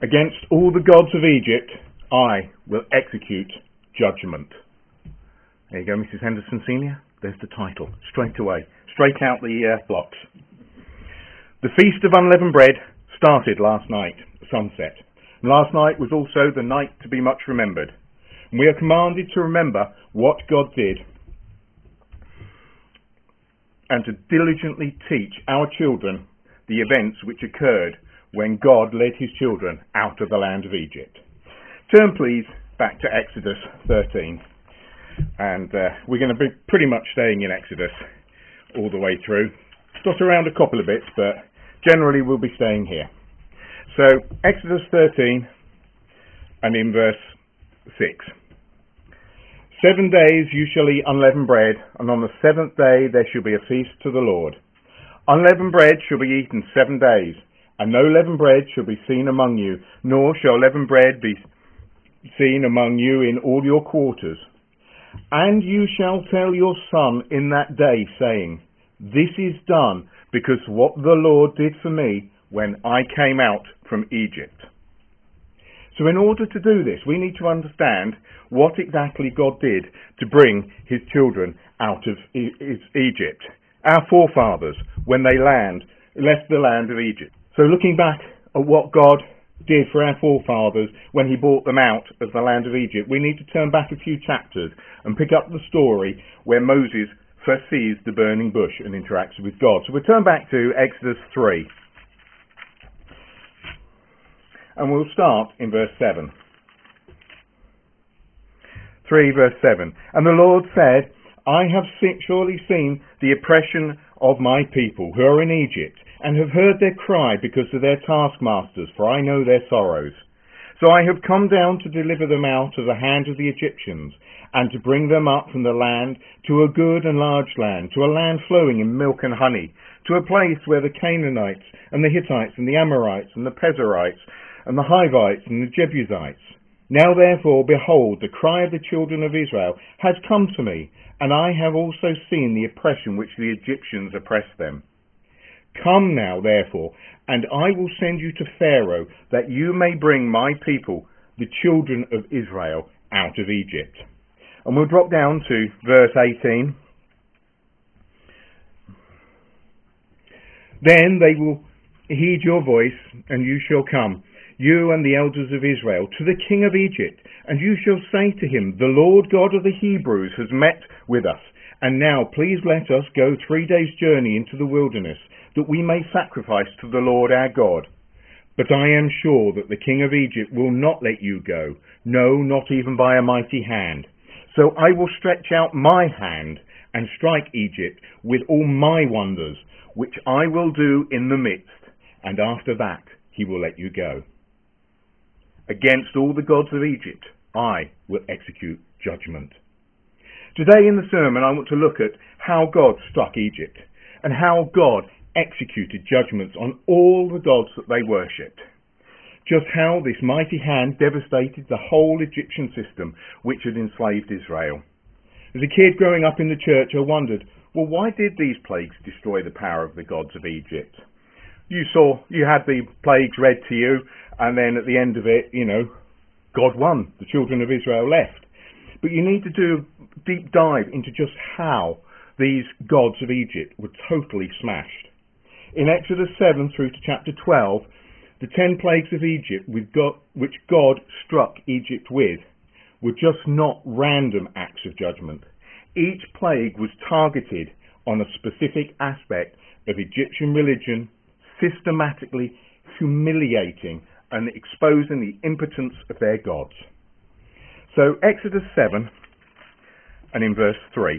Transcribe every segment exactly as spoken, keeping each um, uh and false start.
Against all the gods of Egypt, I will execute judgment. There you go, Missus Henderson Senior. There's the title, straight away, straight out the uh, blocks. The Feast of Unleavened Bread started last night, sunset. And last night was also the night to be much remembered. And we are commanded to remember what God did and to diligently teach our children the events which occurred when God led his children out of the land of Egypt. Turn please back to Exodus thirteen, and uh, we're going to be pretty much staying in Exodus all the way through. Dot around a couple of bits, but generally we'll be staying here. So Exodus thirteen, and in verse six. Seven days you shall eat unleavened bread, and on the seventh day there shall be a feast to the Lord. Unleavened bread shall be eaten seven days, and no leavened bread shall be seen among you, nor shall leavened bread be seen among you in all your quarters. And you shall tell your son in that day, saying, This is done because what the Lord did for me when I came out from Egypt. So in order to do this, we need to understand what exactly God did to bring his children out of Egypt. Our forefathers, when they land, left the land of Egypt. So looking back at what God did for our forefathers when he brought them out of the land of Egypt, we need to turn back a few chapters and pick up the story where Moses first sees the burning bush and interacts with God. So we'll turn back to Exodus three. And we'll start in verse seven. three verse seven. And the Lord said, I have surely seen the oppression of my people who are in Egypt, and have heard their cry because of their taskmasters, for I know their sorrows. So I have come down to deliver them out of the hand of the Egyptians, and to bring them up from the land to a good and large land, to a land flowing in milk and honey, to a place where the Canaanites and the Hittites and the Amorites and the Pezerites and the Hivites and the Jebusites. Now therefore, behold, the cry of the children of Israel has come to me, and I have also seen the oppression which the Egyptians oppress them. Come now, therefore, and I will send you to Pharaoh, that you may bring my people, the children of Israel, out of Egypt. And we'll drop down to verse eighteen. Then they will heed your voice, and you shall come, you and the elders of Israel, to the king of Egypt, and you shall say to him, The Lord God of the Hebrews has met with us, and now please let us go three days' journey into the wilderness, that we may sacrifice to the Lord our God. But I am sure that the king of Egypt will not let you go, no, not even by a mighty hand. So I will stretch out my hand and strike Egypt with all my wonders, which I will do in the midst, and after that he will let you go. Against all the gods of Egypt, I will execute judgment. Today in the sermon, I want to look at how God struck Egypt, and how God executed judgments on all the gods that they worshipped. Just how this mighty hand devastated the whole Egyptian system which had enslaved Israel. As a kid growing up in the church, I wondered, well, why did these plagues destroy the power of the gods of Egypt? You saw, you had the plagues read to you, and then at the end of it, you know, God won. The children of Israel left. But you need to do a deep dive into just how these gods of Egypt were totally smashed. In Exodus seven through to chapter twelve, the ten plagues of Egypt with God, which God struck Egypt with were just not random acts of judgment. Each plague was targeted on a specific aspect of Egyptian religion, systematically humiliating and exposing the impotence of their gods. So Exodus seven, and in verse three.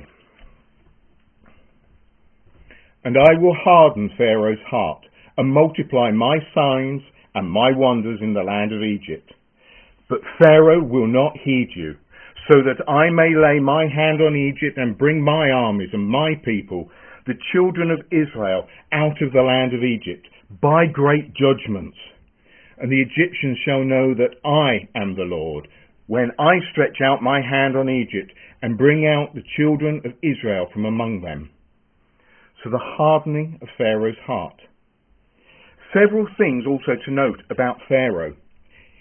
And I will harden Pharaoh's heart, and multiply my signs and my wonders in the land of Egypt. But Pharaoh will not heed you, so that I may lay my hand on Egypt and bring my armies and my people, the children of Israel, out of the land of Egypt, by great judgments. And the Egyptians shall know that I am the Lord, when I stretch out my hand on Egypt and bring out the children of Israel from among them. So the hardening of Pharaoh's heart. Several things also to note about Pharaoh.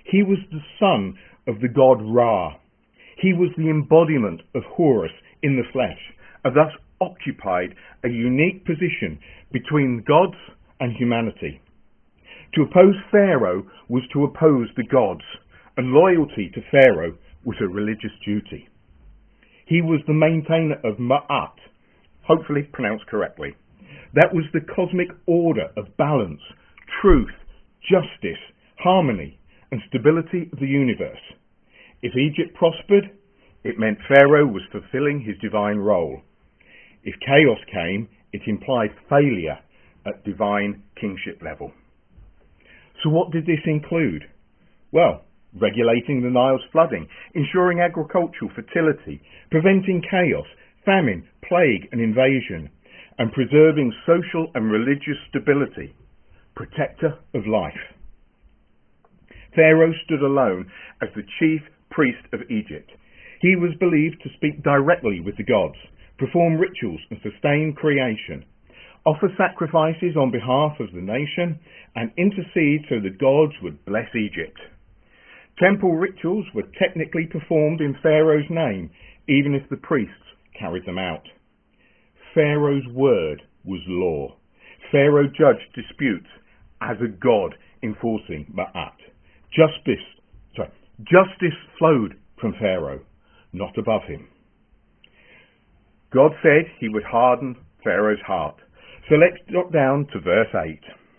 He was the son of the god Ra. He was the embodiment of Horus in the flesh, and thus occupied a unique position between gods and humanity. To oppose Pharaoh was to oppose the gods, and loyalty to Pharaoh was a religious duty. He was the maintainer of Ma'at, hopefully pronounced correctly. That was the cosmic order of balance, truth, justice, harmony, and stability of the universe. If Egypt prospered, it meant Pharaoh was fulfilling his divine role. If chaos came, it implied failure at divine kingship level. So what did this include? Well, regulating the Nile's flooding, ensuring agricultural fertility, preventing chaos, famine, plague and invasion, and preserving social and religious stability, protector of life. Pharaoh stood alone as the chief priest of Egypt. He was believed to speak directly with the gods, perform rituals and sustain creation, offer sacrifices on behalf of the nation, and intercede so the gods would bless Egypt. Temple rituals were technically performed in Pharaoh's name, even if the priests carried them out. Pharaoh's word was law. Pharaoh judged disputes as a god enforcing Ma'at. Justice, sorry, justice flowed from Pharaoh, not above him. God said he would harden Pharaoh's heart. So let's drop down to verse eight.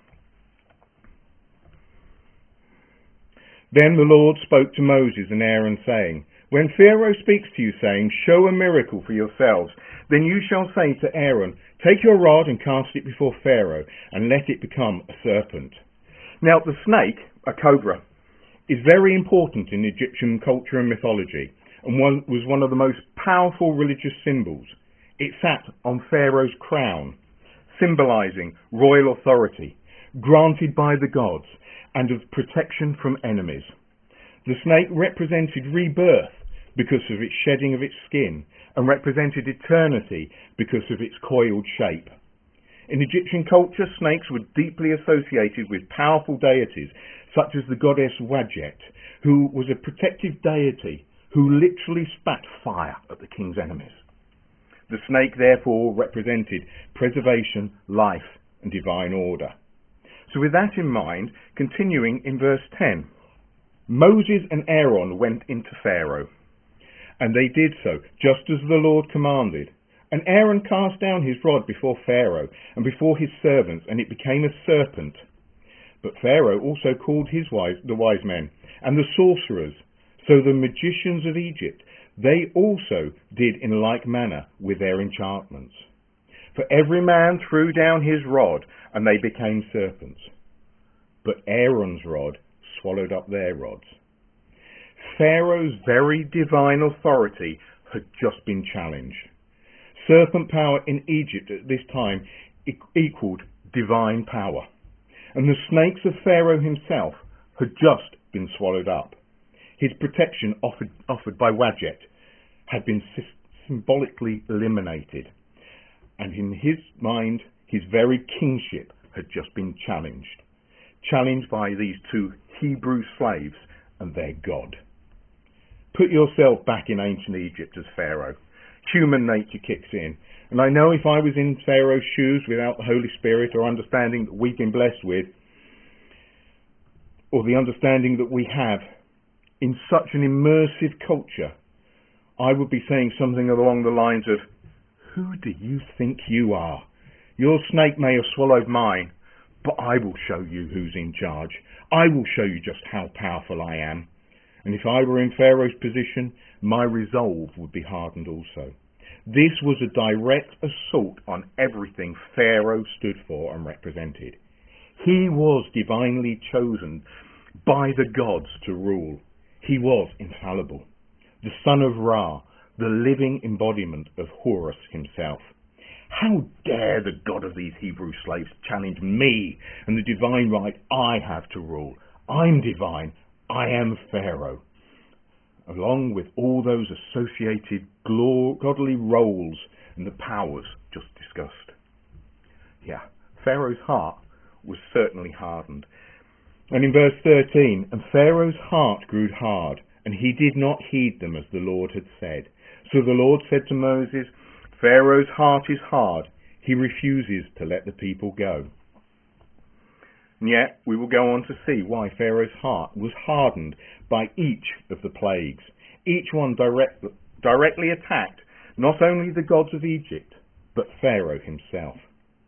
Then the Lord spoke to Moses and Aaron, saying, When Pharaoh speaks to you, saying, Show a miracle for yourselves, then you shall say to Aaron, Take your rod and cast it before Pharaoh, and let it become a serpent. Now the snake, a cobra, is very important in Egyptian culture and mythology, and one, was one of the most powerful religious symbols. It sat on Pharaoh's crown, symbolizing royal authority, granted by the gods, and of protection from enemies. The snake represented rebirth because of its shedding of its skin, and represented eternity because of its coiled shape. In Egyptian culture, snakes were deeply associated with powerful deities, such as the goddess Wadjet, who was a protective deity who literally spat fire at the king's enemies. The snake therefore represented preservation, life, and divine order. So with that in mind, continuing in verse ten, Moses and Aaron went into Pharaoh, and they did so, just as the Lord commanded. And Aaron cast down his rod before Pharaoh and before his servants, and it became a serpent. But Pharaoh also called his wise, the wise men and the sorcerers, so the magicians of Egypt, they also did in like manner with their enchantments. For every man threw down his rod, and they became serpents. But Aaron's rod swallowed up their rods. Pharaoh's very divine authority had just been challenged. Serpent power in Egypt at this time equaled divine power, and the snakes of Pharaoh himself had just been swallowed up. His protection offered, offered by Wadjet had been symbolically eliminated, and in his mind, his very kingship had just been challenged. Challenged by these two Hebrew slaves and their God. Put yourself back in ancient Egypt as Pharaoh. Human nature kicks in. And I know if I was in Pharaoh's shoes without the Holy Spirit or understanding that we've been blessed with, or the understanding that we have, in such an immersive culture, I would be saying something along the lines of, who do you think you are? Your snake may have swallowed mine, but I will show you who's in charge. I will show you just how powerful I am. And if I were in Pharaoh's position, my resolve would be hardened also. This was a direct assault on everything Pharaoh stood for and represented. He was divinely chosen by the gods to rule. He was infallible. The son of Ra, the living embodiment of Horus himself. How dare the God of these Hebrew slaves challenge me and the divine right I have to rule? I'm divine. I am Pharaoh. Along with all those associated godly roles and the powers just discussed. Yeah, Pharaoh's heart was certainly hardened. And in verse thirteen, and Pharaoh's heart grew hard, and he did not heed them as the Lord had said. So the Lord said to Moses, Pharaoh's heart is hard, he refuses to let the people go. And yet we will go on to see why Pharaoh's heart was hardened by each of the plagues. Each one direct, directly attacked not only the gods of Egypt, but Pharaoh himself.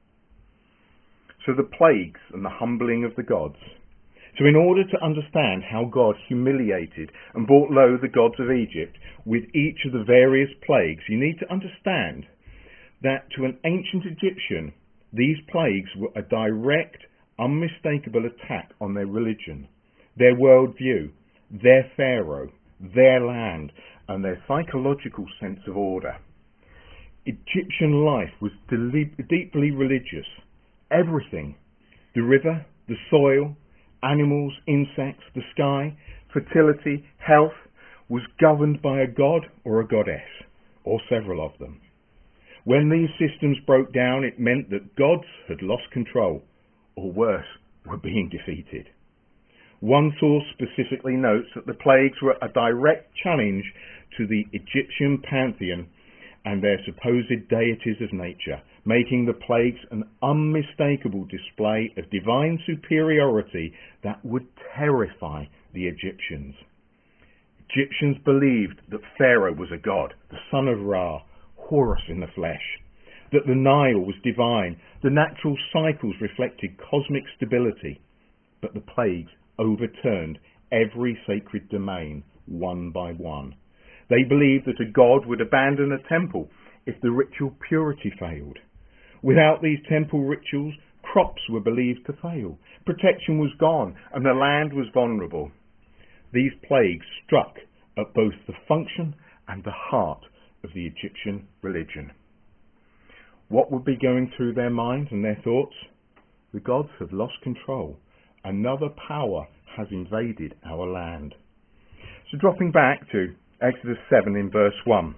So the plagues and the humbling of the gods. So in order to understand how God humiliated and brought low the gods of Egypt with each of the various plagues, you need to understand that to an ancient Egyptian, these plagues were a direct, unmistakable attack on their religion, their worldview, their Pharaoh, their land, and their psychological sense of order. Egyptian life was deeply religious. Everything, the river, the soil, animals, insects, the sky, fertility, health, was governed by a god or a goddess, or several of them. When these systems broke down, it meant that gods had lost control, or worse, were being defeated. One source specifically notes that the plagues were a direct challenge to the Egyptian pantheon and their supposed deities of nature, making the plagues an unmistakable display of divine superiority that would terrify the Egyptians. Egyptians believed that Pharaoh was a god, the son of Ra, Horus in the flesh, that the Nile was divine, the natural cycles reflected cosmic stability, but the plagues overturned every sacred domain one by one. They believed that a god would abandon a temple if the ritual purity failed. Without these temple rituals, crops were believed to fail, protection was gone, and the land was vulnerable. These plagues struck at both the function and the heart of the Egyptian religion. What would be going through their minds and their thoughts? The gods have lost control. Another power has invaded our land. So dropping back to Exodus seven in verse one.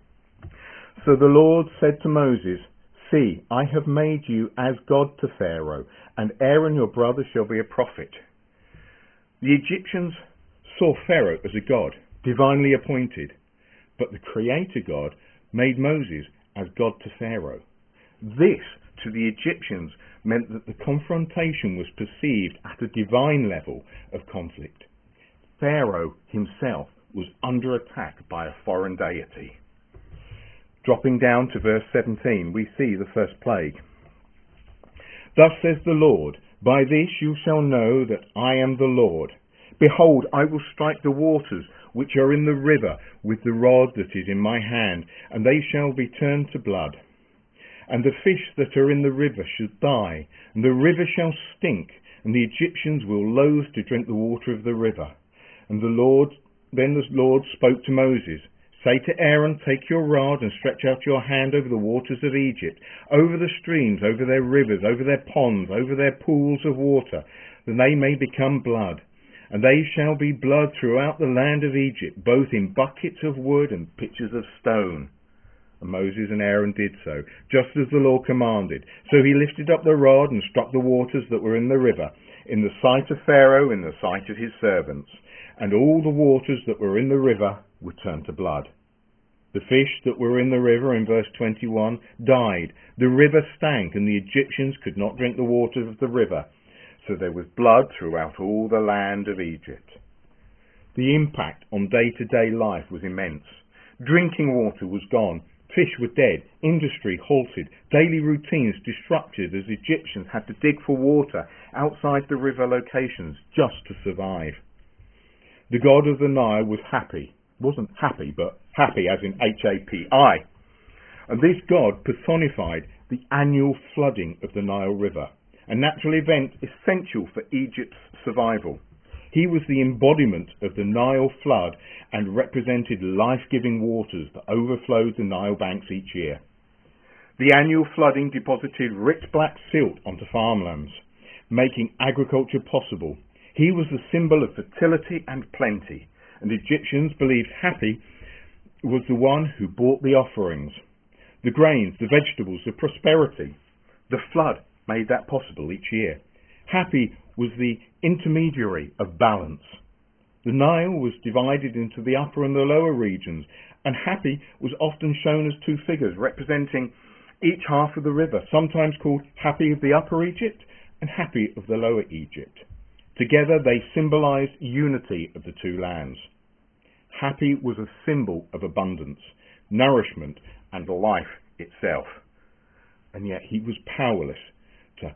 So the Lord said to Moses, See, I have made you as God to Pharaoh, and Aaron your brother shall be a prophet. The Egyptians saw Pharaoh as a god, divinely appointed, but the Creator God made Moses as God to Pharaoh. This, to the Egyptians, meant that the confrontation was perceived at a divine level of conflict. Pharaoh himself was under attack by a foreign deity. Dropping down to verse seventeen, we see the first plague. Thus says the Lord, By this you shall know that I am the Lord. Behold, I will strike the waters which are in the river with the rod that is in my hand, and they shall be turned to blood. And the fish that are in the river shall die, and the river shall stink, and the Egyptians will loathe to drink the water of the river. And the Lord, then the Lord spoke to Moses, Say to Aaron, Take your rod and stretch out your hand over the waters of Egypt, over the streams, over their rivers, over their ponds, over their pools of water, that they may become blood. And they shall be blood throughout the land of Egypt, both in buckets of wood and pitchers of stone. And Moses and Aaron did so, just as the Lord commanded. So he lifted up the rod and struck the waters that were in the river, in the sight of Pharaoh, in the sight of his servants. And all the waters that were in the river were turned to blood. The fish that were in the river, in verse twenty-one, died. The river stank, and the Egyptians could not drink the waters of the river. So there was blood throughout all the land of Egypt. The impact on day-to-day life was immense. Drinking water was gone. Fish were dead, industry halted, daily routines disrupted as Egyptians had to dig for water outside the river locations just to survive. The god of the Nile was happy. Wasn't happy, but happy as in H A P I. And this god personified the annual flooding of the Nile River, a natural event essential for Egypt's survival. He was the embodiment of the Nile flood and represented life-giving waters that overflowed the Nile banks each year. The annual flooding deposited rich black silt onto farmlands, making agriculture possible. He was the symbol of fertility and plenty, and Egyptians believed Hapi was the one who brought the offerings, the grains, the vegetables, the prosperity. The flood made that possible each year. Hapi was the intermediary of balance. The Nile was divided into the upper and the lower regions, and Hapi was often shown as two figures representing each half of the river, sometimes called Hapi of the Upper Egypt and Hapi of the Lower Egypt. Together they symbolized unity of the two lands. Hapi was a symbol of abundance, nourishment, and life itself. And yet he was powerless to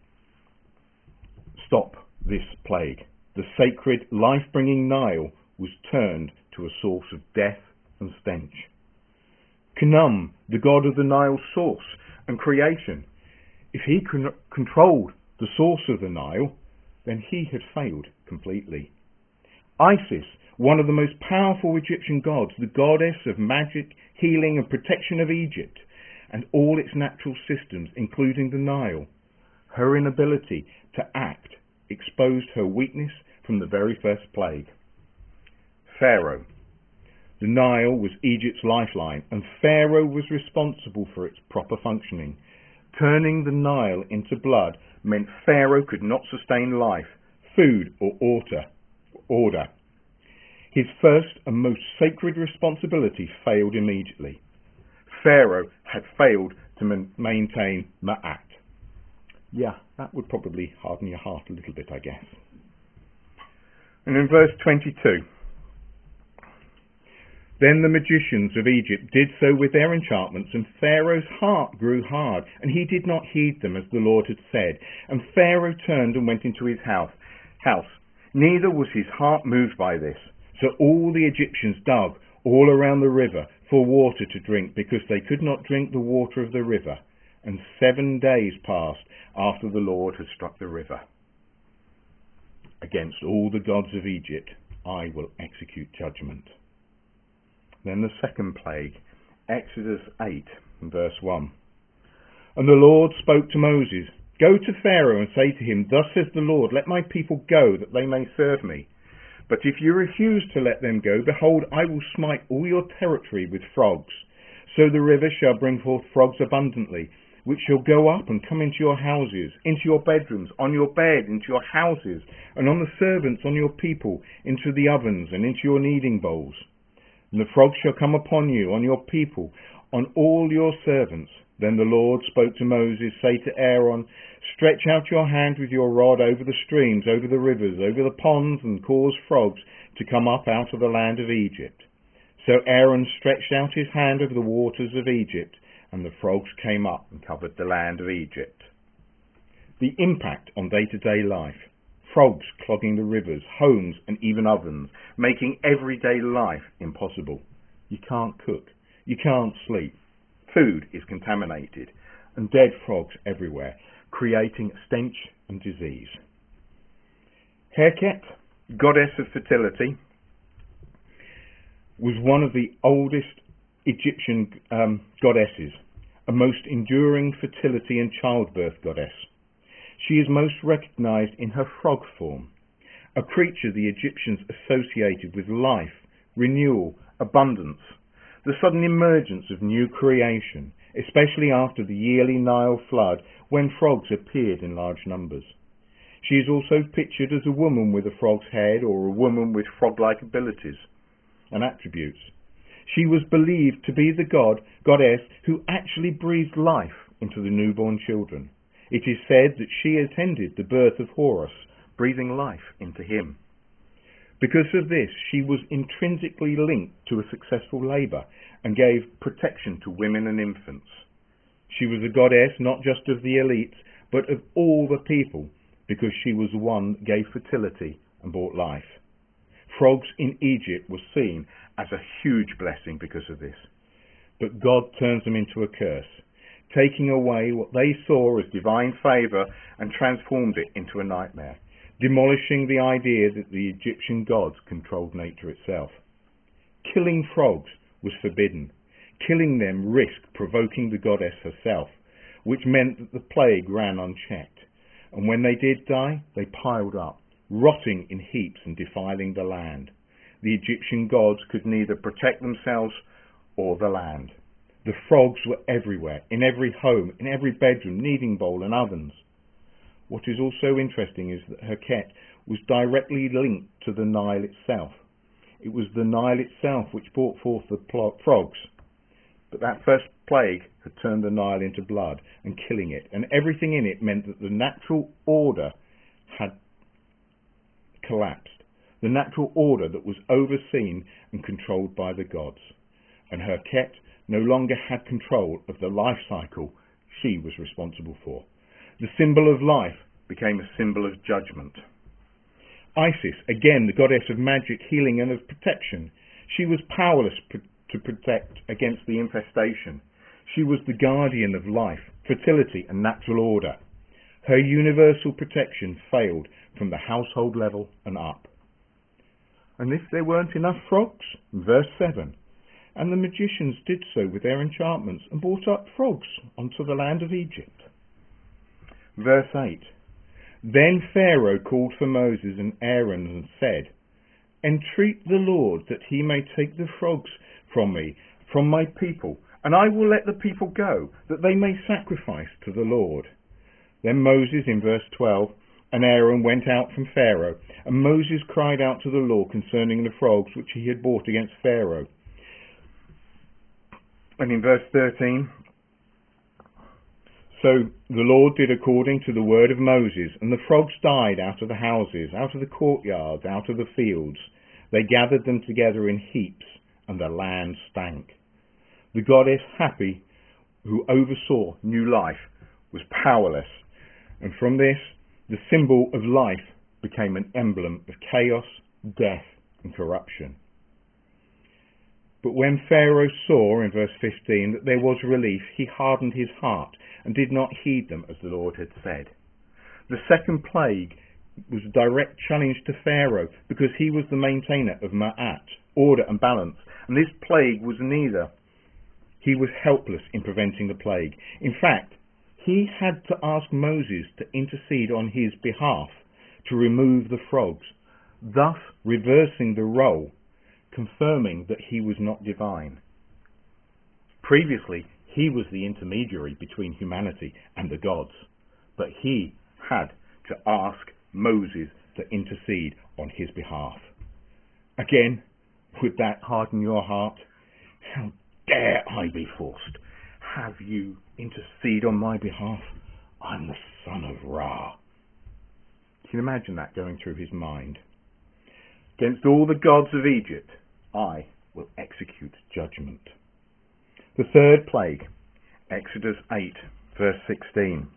stop this plague. The sacred, life-bringing Nile was turned to a source of death and stench. Khnum, the god of the Nile's source and creation, if he con- controlled the source of the Nile, then he had failed completely. Isis, one of the most powerful Egyptian gods, the goddess of magic, healing and protection of Egypt, and all its natural systems, including the Nile. Her inability to act exposed her weakness from the very first plague. Pharaoh. The Nile was Egypt's lifeline, and Pharaoh was responsible for its proper functioning. Turning the Nile into blood meant Pharaoh could not sustain life, food, or order. order. His first and most sacred responsibility failed immediately. Pharaoh had failed to man- maintain Ma'at. Yeah, that would probably harden your heart a little bit, I guess. And in verse twenty-two, then the magicians of Egypt did so with their enchantments, and Pharaoh's heart grew hard, and he did not heed them as the Lord had said. And Pharaoh turned and went into his house. house. Neither was his heart moved by this. So all the Egyptians dug all around the river for water to drink, because they could not drink the water of the river. And seven days passed after the Lord had struck the river. Against all the gods of Egypt I will execute judgment. Then the second plague, Exodus eight, verse one. And the Lord spoke to Moses, Go to Pharaoh and say to him, Thus says the Lord, let my people go, that they may serve me. But if you refuse to let them go, behold, I will smite all your territory with frogs. So the river shall bring forth frogs abundantly, which shall go up and come into your houses, into your bedrooms, on your bed, into your houses, and on the servants, on your people, into the ovens, and into your kneading bowls. And the frogs shall come upon you, on your people, on all your servants. Then the Lord spoke to Moses, Say to Aaron, Stretch out your hand with your rod over the streams, over the rivers, over the ponds, and cause frogs to come up out of the land of Egypt. So Aaron stretched out his hand over the waters of Egypt, and the frogs came up and covered the land of Egypt. The impact on day-to-day life. Frogs clogging the rivers, homes, and even ovens, making everyday life impossible. You can't cook. You can't sleep. Food is contaminated, and dead frogs everywhere, creating stench and disease. Heket, goddess of fertility, was one of the oldest Egyptian um, goddesses, a most enduring fertility and childbirth goddess. She is most recognized in her frog form, a creature the Egyptians associated with life, renewal, abundance, the sudden emergence of new creation, especially after the yearly Nile flood when frogs appeared in large numbers. She is also pictured as a woman with a frog's head, or a woman with frog-like abilities and attributes. She was believed to be the god, goddess, who actually breathed life into the newborn children. It is said that she attended the birth of Horus, breathing life into him. Because of this, she was intrinsically linked to a successful labour and gave protection to women and infants. She was a goddess not just of the elites, but of all the people, because she was the one that gave fertility and brought life. Frogs in Egypt were seen as a huge blessing because of this. But God turns them into a curse, taking away what they saw as divine favour and transformed it into a nightmare, demolishing the idea that the Egyptian gods controlled nature itself. Killing frogs was forbidden. Killing them risked provoking the goddess herself, which meant that the plague ran unchecked. And when they did die, they piled up, rotting in heaps and defiling the land. The Egyptian gods could neither protect themselves or the land. The frogs were everywhere, in every home, in every bedroom, kneading bowl and ovens. What is also interesting is that Heket was directly linked to the Nile itself. It was the Nile itself which brought forth the frogs. But that first plague had turned the Nile into blood and killing it, and everything in it meant that the natural order had collapsed. The natural order that was overseen and controlled by the gods. And Heket no longer had control of the life cycle she was responsible for. The symbol of life became a symbol of judgment. Isis, again the goddess of magic, healing and of protection. She was powerless pr- to protect against the infestation. She was the guardian of life, fertility and natural order. Her universal protection failed from the household level and up. And if there weren't enough frogs, verse seven, and the magicians did so with their enchantments and brought up frogs onto the land of Egypt. Verse eight, then Pharaoh called for Moses and Aaron and said, entreat the Lord that he may take the frogs from me, from my people, and I will let the people go, that they may sacrifice to the Lord. Then Moses, in verse twelve, and Aaron went out from Pharaoh, and Moses cried out to the Lord concerning the frogs which he had brought against Pharaoh. And in verse thirteen, so the Lord did according to the word of Moses, and the frogs died out of the houses, out of the courtyards, out of the fields. They gathered them together in heaps, and the land stank. The goddess Hapi, who oversaw new life, was powerless, and from this, the symbol of life became an emblem of chaos, death, and corruption. But when Pharaoh saw, in verse fifteen, that there was relief, he hardened his heart and did not heed them as the Lord had said. The second plague was a direct challenge to Pharaoh because he was the maintainer of Ma'at, order and balance, and this plague was neither. He was helpless in preventing the plague. In fact, he had to ask Moses to intercede on his behalf to remove the frogs, thus reversing the role, confirming that he was not divine. Previously, he was the intermediary between humanity and the gods, but he had to ask Moses to intercede on his behalf. Again, would that harden your heart? How dare I be forced? Have you intercede on my behalf? I'm the son of Ra. Can you imagine that going through his mind? Against all the gods of Egypt, I will execute judgment. The third plague, Exodus eight, verse sixteen.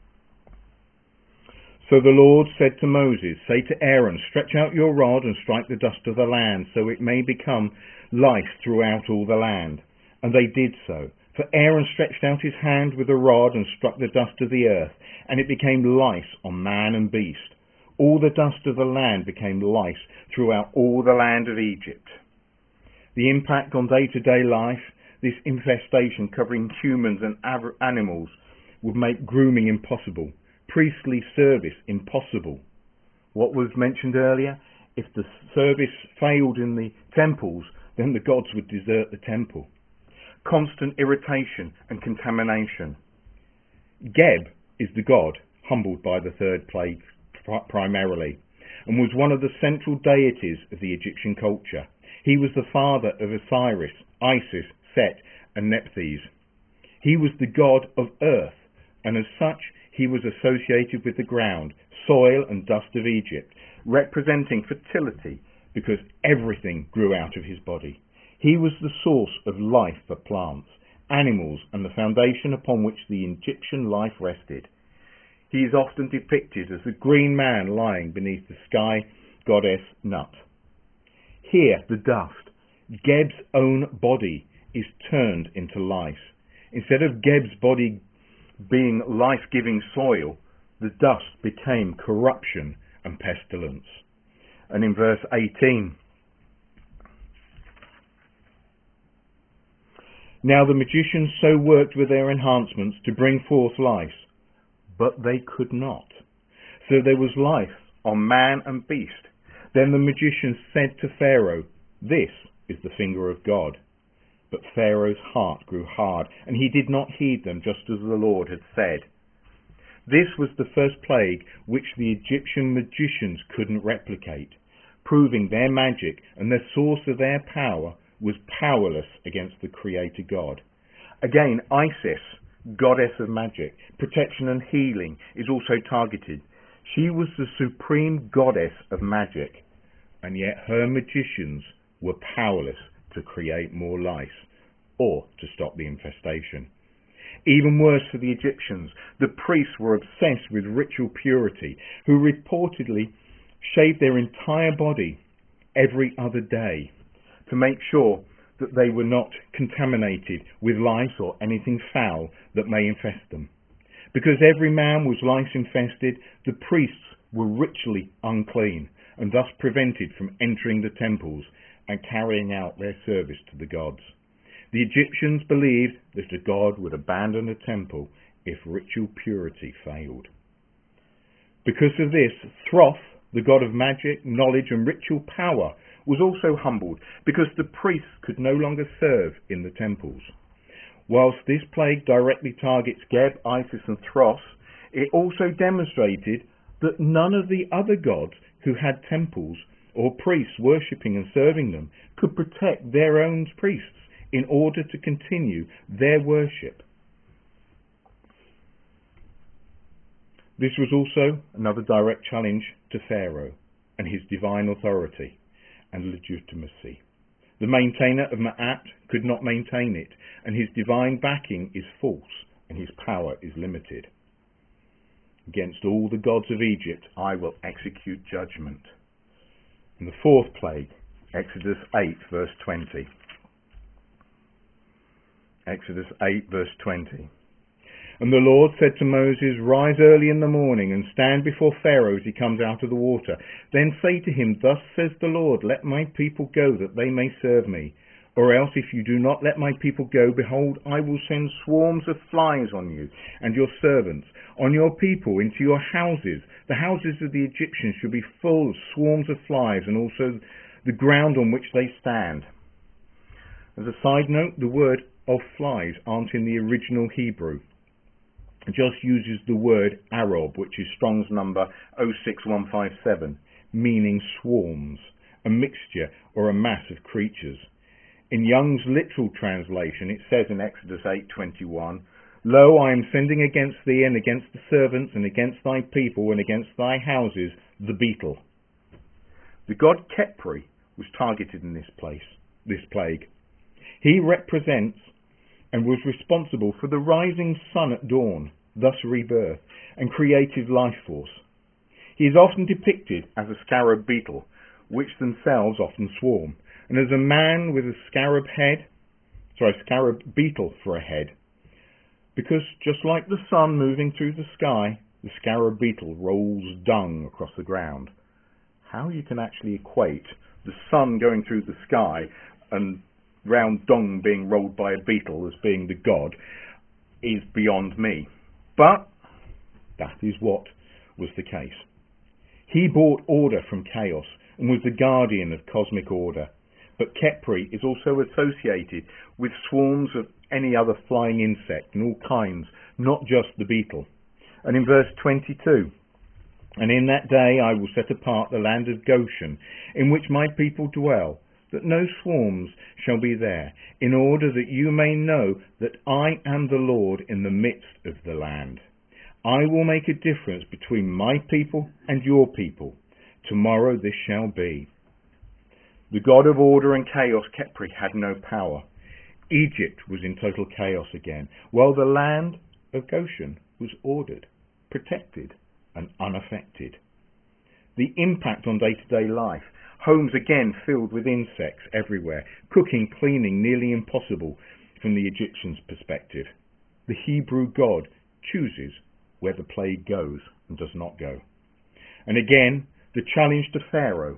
So the Lord said to Moses, say to Aaron, stretch out your rod and strike the dust of the land, so it may become lice throughout all the land. And they did so. For Aaron stretched out his hand with a rod and struck the dust of the earth, and it became lice on man and beast. All the dust of the land became lice throughout all the land of Egypt. The impact on day-to-day life, this infestation covering humans and animals, would make grooming impossible, priestly service impossible. What was mentioned earlier, if the service failed in the temples, then the gods would desert the temple. Constant irritation and contamination. Geb is the god humbled by the third plague primarily, and was one of the central deities of the Egyptian culture. He was the father of Osiris, Isis, Set, and Nephthys. He was the god of earth, and as such he was associated with the ground, soil and dust of Egypt, representing fertility because everything grew out of his body. He was the source of life for plants, animals, and the foundation upon which the Egyptian life rested. He is often depicted as the green man lying beneath the sky goddess Nut. Here, the dust, Geb's own body, is turned into lice. Instead of Geb's body being life-giving soil, the dust became corruption and pestilence. And in verse eighteen, now the magicians so worked with their enhancements to bring forth lice, but they could not. So there was life on man and beast. Then the magicians said to Pharaoh, this is the finger of God. But Pharaoh's heart grew hard, and he did not heed them, just as the Lord had said. This was the first plague which the Egyptian magicians couldn't replicate, proving their magic and the source of their power was powerless against the Creator God. Again, Isis, goddess of magic, protection and healing, is also targeted. She was the supreme goddess of magic, and yet her magicians were powerless to create more lice or to stop the infestation. Even worse for the Egyptians, the priests were obsessed with ritual purity, who reportedly shaved their entire body every other day to make sure that they were not contaminated with lice or anything foul that may infest them. Because every man was lice infested, the priests were ritually unclean and thus prevented from entering the temples and carrying out their service to the gods. The Egyptians believed that a god would abandon a temple if ritual purity failed. Because of this, Thoth, the god of magic, knowledge and ritual power, was also humbled because the priests could no longer serve in the temples. Whilst this plague directly targets Geb, Isis and Thoth, it also demonstrated that none of the other gods who had temples or priests worshipping and serving them could protect their own priests in order to continue their worship. This was also another direct challenge to Pharaoh and his divine authority and legitimacy. The maintainer of Ma'at could not maintain it, and his divine backing is false and his power is limited. Against all the gods of Egypt I will execute judgment. And the fourth plague, Exodus eight verse twenty. Exodus eight verse twenty. And the Lord said to Moses, Rise early in the morning and stand before Pharaoh as he comes out of the water. Then say to him, Thus says the Lord, Let my people go that they may serve me. Or else if you do not let my people go, behold, I will send swarms of flies on you and your servants, on your people, into your houses. The houses of the Egyptians shall be full of swarms of flies, and also the ground on which they stand. As a side note, the word of flies aren't in the original Hebrew. It just uses the word arob, which is Strong's number oh six one five seven, meaning swarms, a mixture or a mass of creatures. In Young's literal translation, it says in Exodus eight twenty-one, Lo, I am sending against thee and against the servants and against thy people and against thy houses the beetle. The god Khepri was targeted in this place, this plague. He represents and was responsible for the rising sun at dawn, thus rebirth, and creative life force. He is often depicted as a scarab beetle, which themselves often swarm, and as a man with a scarab head, sorry, scarab beetle for a head, because just like the sun moving through the sky, the scarab beetle rolls dung across the ground. How you can actually equate the sun going through the sky and round dung being rolled by a beetle as being the god is beyond me. But that is what was the case. He brought order from chaos and was the guardian of cosmic order. But Khepri is also associated with swarms of any other flying insect and all kinds, not just the beetle. And in verse twenty-two, And in that day I will set apart the land of Goshen, in which my people dwell, that no swarms shall be there, in order that you may know that I am the Lord in the midst of the land. I will make a difference between my people and your people. Tomorrow this shall be. The god of order and chaos, Khepri, had no power. Egypt was in total chaos again, while the land of Goshen was ordered, protected, and unaffected. The impact on day-to-day life. Homes again filled with insects everywhere, cooking, cleaning nearly impossible from the Egyptians' perspective. The Hebrew God chooses where the plague goes and does not go. And again, the challenge to Pharaoh.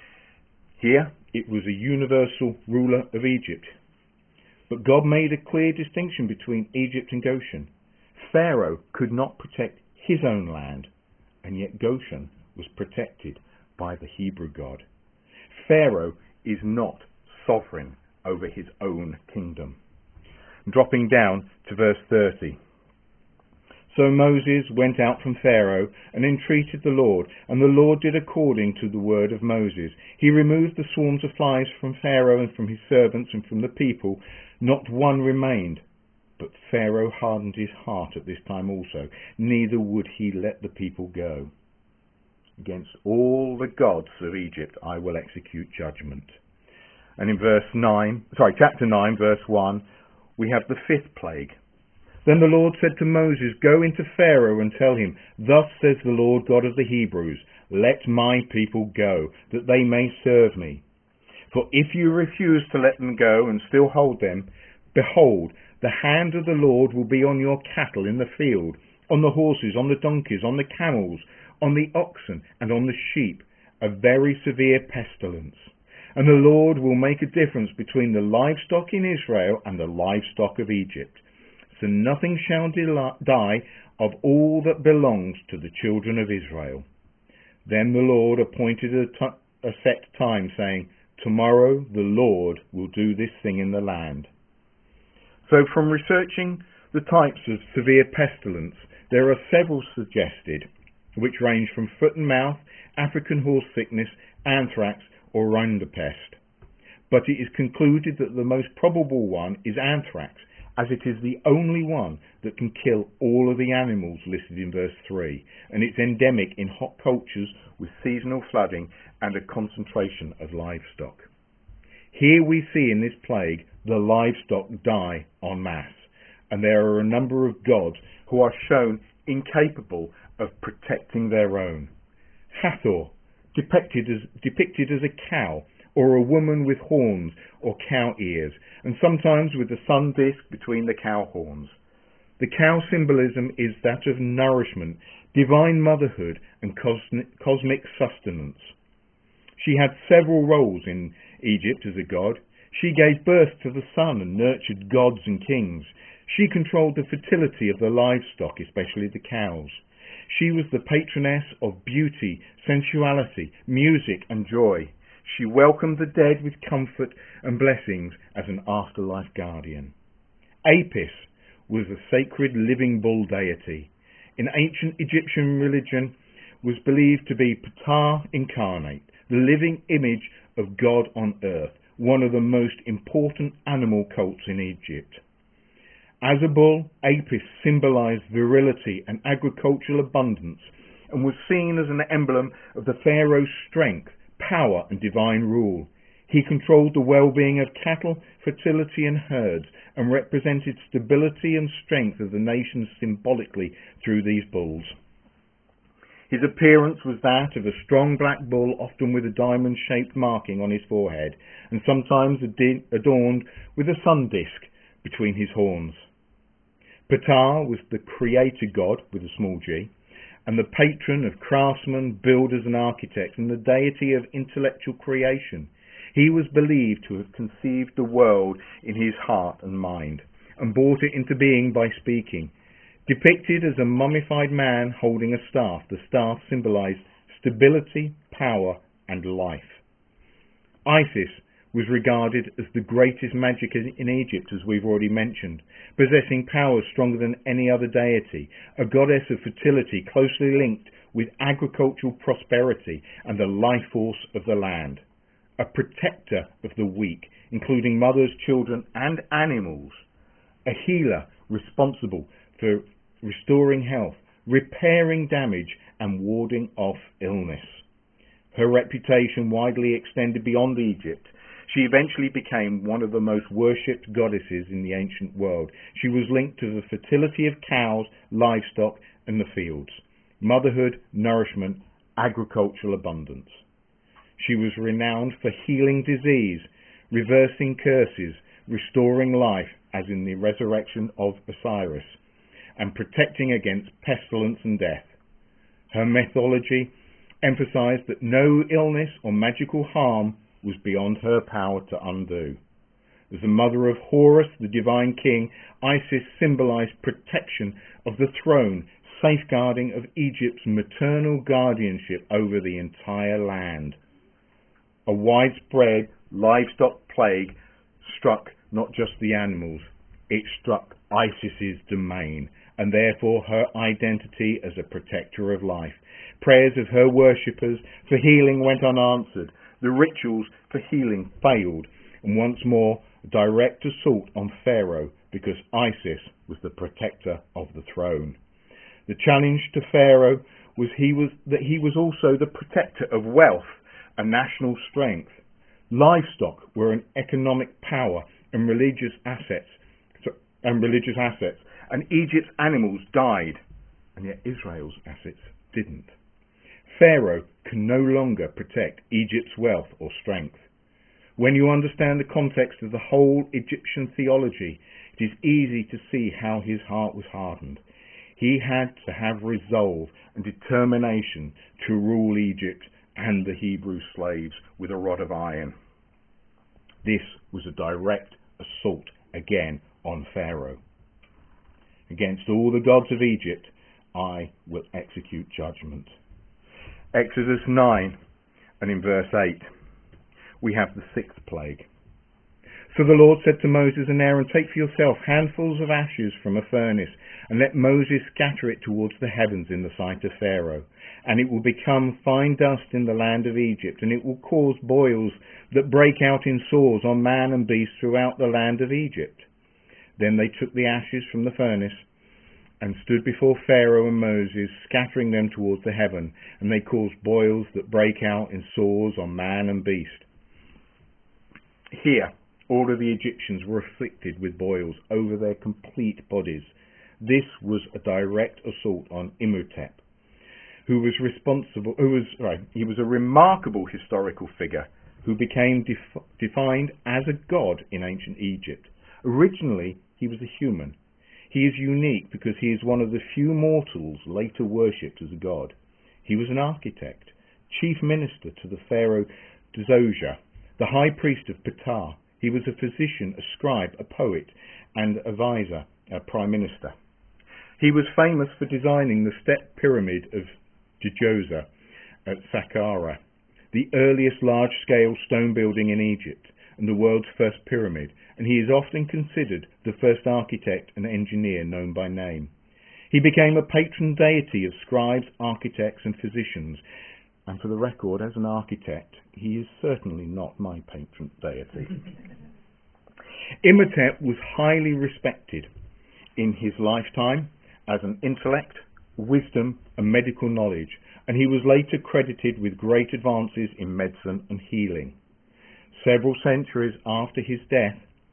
Here, it was a universal ruler of Egypt. But God made a clear distinction between Egypt and Goshen. Pharaoh could not protect his own land, and yet Goshen was protected by the Hebrew God. Pharaoh is not sovereign over his own kingdom. Dropping down to verse thirty. So Moses went out from Pharaoh and entreated the Lord, and the Lord did according to the word of Moses. He removed the swarms of flies from Pharaoh and from his servants and from the people. Not one remained. But Pharaoh hardened his heart at this time also, neither would he let the people go. Against all the gods of Egypt I will execute judgment. And in verse nine, sorry, chapter nine, verse one, we have the fifth plague. Then the Lord said to Moses, Go into Pharaoh and tell him, Thus says the Lord God of the Hebrews, Let my people go, that they may serve me. For if you refuse to let them go and still hold them, behold, the hand of the Lord will be on your cattle in the field, on the horses, on the donkeys, on the camels, on the oxen, and on the sheep, a very severe pestilence. And the Lord will make a difference between the livestock in Israel and the livestock of Egypt. So nothing shall die of all that belongs to the children of Israel. Then the Lord appointed a, t- a set time, saying, Tomorrow the Lord will do this thing in the land. So from researching the types of severe pestilence, there are several suggested, which range from foot and mouth, African horse sickness, anthrax, or rinderpest. But it is concluded that the most probable one is anthrax, as it is the only one that can kill all of the animals listed in verse three, and it's endemic in hot cultures with seasonal flooding and a concentration of livestock. Here we see in this plague the livestock die en masse, and there are a number of gods who are shown incapable of protecting their own. Hathor, depicted as, depicted as a cow, or a woman with horns or cow ears, and sometimes with the sun disk between the cow horns. The cow symbolism is that of nourishment, divine motherhood, and cosmic sustenance. She had several roles in Egypt as a god. She gave birth to the sun and nurtured gods and kings. She controlled the fertility of the livestock, especially the cows. She was the patroness of beauty, sensuality, music, and joy. She welcomed the dead with comfort and blessings as an afterlife guardian. Apis was a sacred living bull deity. In ancient Egyptian religion, was believed to be Ptah incarnate, the living image of God on earth, one of the most important animal cults in Egypt. As a bull, Apis symbolized virility and agricultural abundance, and was seen as an emblem of the pharaoh's strength, power, and divine rule. He controlled the well-being of cattle, fertility, and herds, and represented stability and strength of the nations symbolically through these bulls. His appearance was that of a strong black bull, often with a diamond-shaped marking on his forehead, and sometimes ad- adorned with a sun disk between his horns. Ptah was the creator god, with a small g, and the patron of craftsmen, builders, and architects, and the deity of intellectual creation. He was believed to have conceived the world in his heart and mind, and brought it into being by speaking. Depicted as a mummified man holding a staff, the staff symbolized stability, power, and life. Isis was regarded as the greatest magic in Egypt, as we've already mentioned, possessing powers stronger than any other deity, a goddess of fertility closely linked with agricultural prosperity and the life force of the land, a protector of the weak, including mothers, children, and animals, a healer responsible for restoring health, repairing damage, and warding off illness. Her reputation widely extended beyond Egypt. She eventually became one of the most worshipped goddesses in the ancient world. She was linked to the fertility of cows, livestock, and the fields, motherhood, nourishment, agricultural abundance. She was renowned for healing disease, reversing curses, restoring life, as in the resurrection of Osiris, and protecting against pestilence and death. Her mythology emphasized that no illness or magical harm was beyond her power to undo. As the mother of Horus, the divine king, Isis symbolized protection of the throne, safeguarding of Egypt's maternal guardianship over the entire land. A widespread livestock plague struck not just the animals, it struck Isis's domain, and therefore her identity as a protector of life. Prayers of her worshippers for healing went unanswered. The rituals for healing failed, and once more a direct assault on Pharaoh because Isis was the protector of the throne. The challenge to Pharaoh was, he was that he was also the protector of wealth and national strength. Livestock were an economic power and religious assets, and religious assets, and Egypt's animals died, and yet Israel's assets didn't. Pharaoh can no longer protect Egypt's wealth or strength. When you understand the context of the whole Egyptian theology, it is easy to see how his heart was hardened. He had to have resolve and determination to rule Egypt and the Hebrew slaves with a rod of iron. This was a direct assault again on Pharaoh. Against all the gods of Egypt, I will execute judgment. Exodus nine, and in verse eight, we have the sixth plague. So the Lord said to Moses and Aaron, take for yourself handfuls of ashes from a furnace, and let Moses scatter it towards the heavens in the sight of Pharaoh. And it will become fine dust in the land of Egypt, and it will cause boils that break out in sores on man and beast throughout the land of Egypt. Then they took the ashes from the furnace and stood before Pharaoh and Moses, scattering them towards the heaven, and they caused boils that break out in sores on man and beast. Here, all of the Egyptians were afflicted with boils over their complete bodies. This was a direct assault on Imhotep, who was responsible, who was, right, he was a remarkable historical figure who became def- defined as a god in ancient Egypt. Originally, he was a human. He is unique because he is one of the few mortals later worshipped as a god. He was an architect, chief minister to the pharaoh Dzoser, the high priest of Ptah. He was a physician, a scribe, a poet, and a vizier, a prime minister. He was famous for designing the step pyramid of Djoser at Saqqara, the earliest large-scale stone building in Egypt, and the world's first pyramid, and he is often considered the first architect and engineer known by name. He became a patron deity of scribes, architects, and physicians, and for the record, as an architect, he is certainly not my patron deity. Imhotep was highly respected in his lifetime as an intellect, wisdom, and medical knowledge, and he was later credited with great advances in medicine and healing. Several centuries after his death,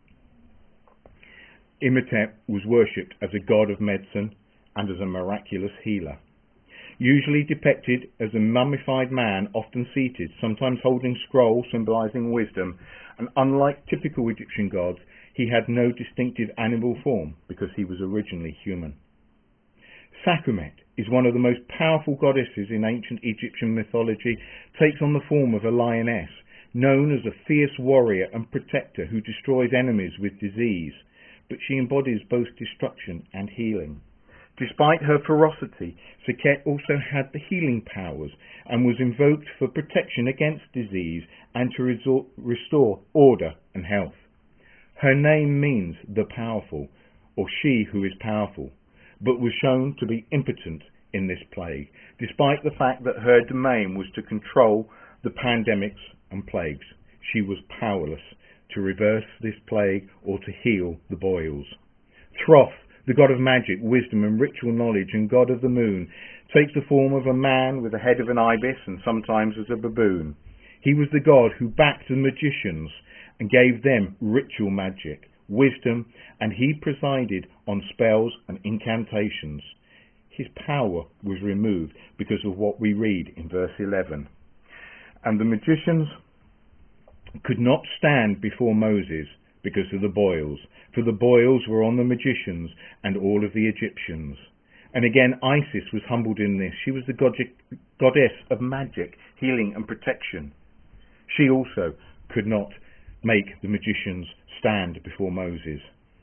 Imhotep was worshipped as a god of medicine and as a miraculous healer. Usually depicted as a mummified man, often seated, sometimes holding scrolls symbolizing wisdom, and unlike typical Egyptian gods, he had no distinctive animal form because he was originally human. Sekhmet is one of the most powerful goddesses in ancient Egyptian mythology, takes on the form of a lioness, known as a fierce warrior and protector who destroys enemies with disease, but she embodies both destruction and healing. Despite her ferocity, Sekhet also had the healing powers and was invoked for protection against disease and to resort, restore order and health. Her name means the powerful, or she who is powerful, but was shown to be impotent in this plague, despite the fact that her domain was to control the pandemics and plagues. She was powerless to reverse this plague or to heal the boils. Thoth, the god of magic, wisdom and ritual knowledge and god of the moon, takes the form of a man with the head of an ibis and sometimes as a baboon. He was the god who backed the magicians and gave them ritual magic, wisdom, and he presided on spells and incantations. His power was removed because of what we read in verse eleven. And the magicians could not stand before Moses because of the boils, for the boils were on the magicians and all of the Egyptians. And again, Isis was humbled in this. She was the goddess of magic, healing and protection. She also could not make the magicians stand before Moses.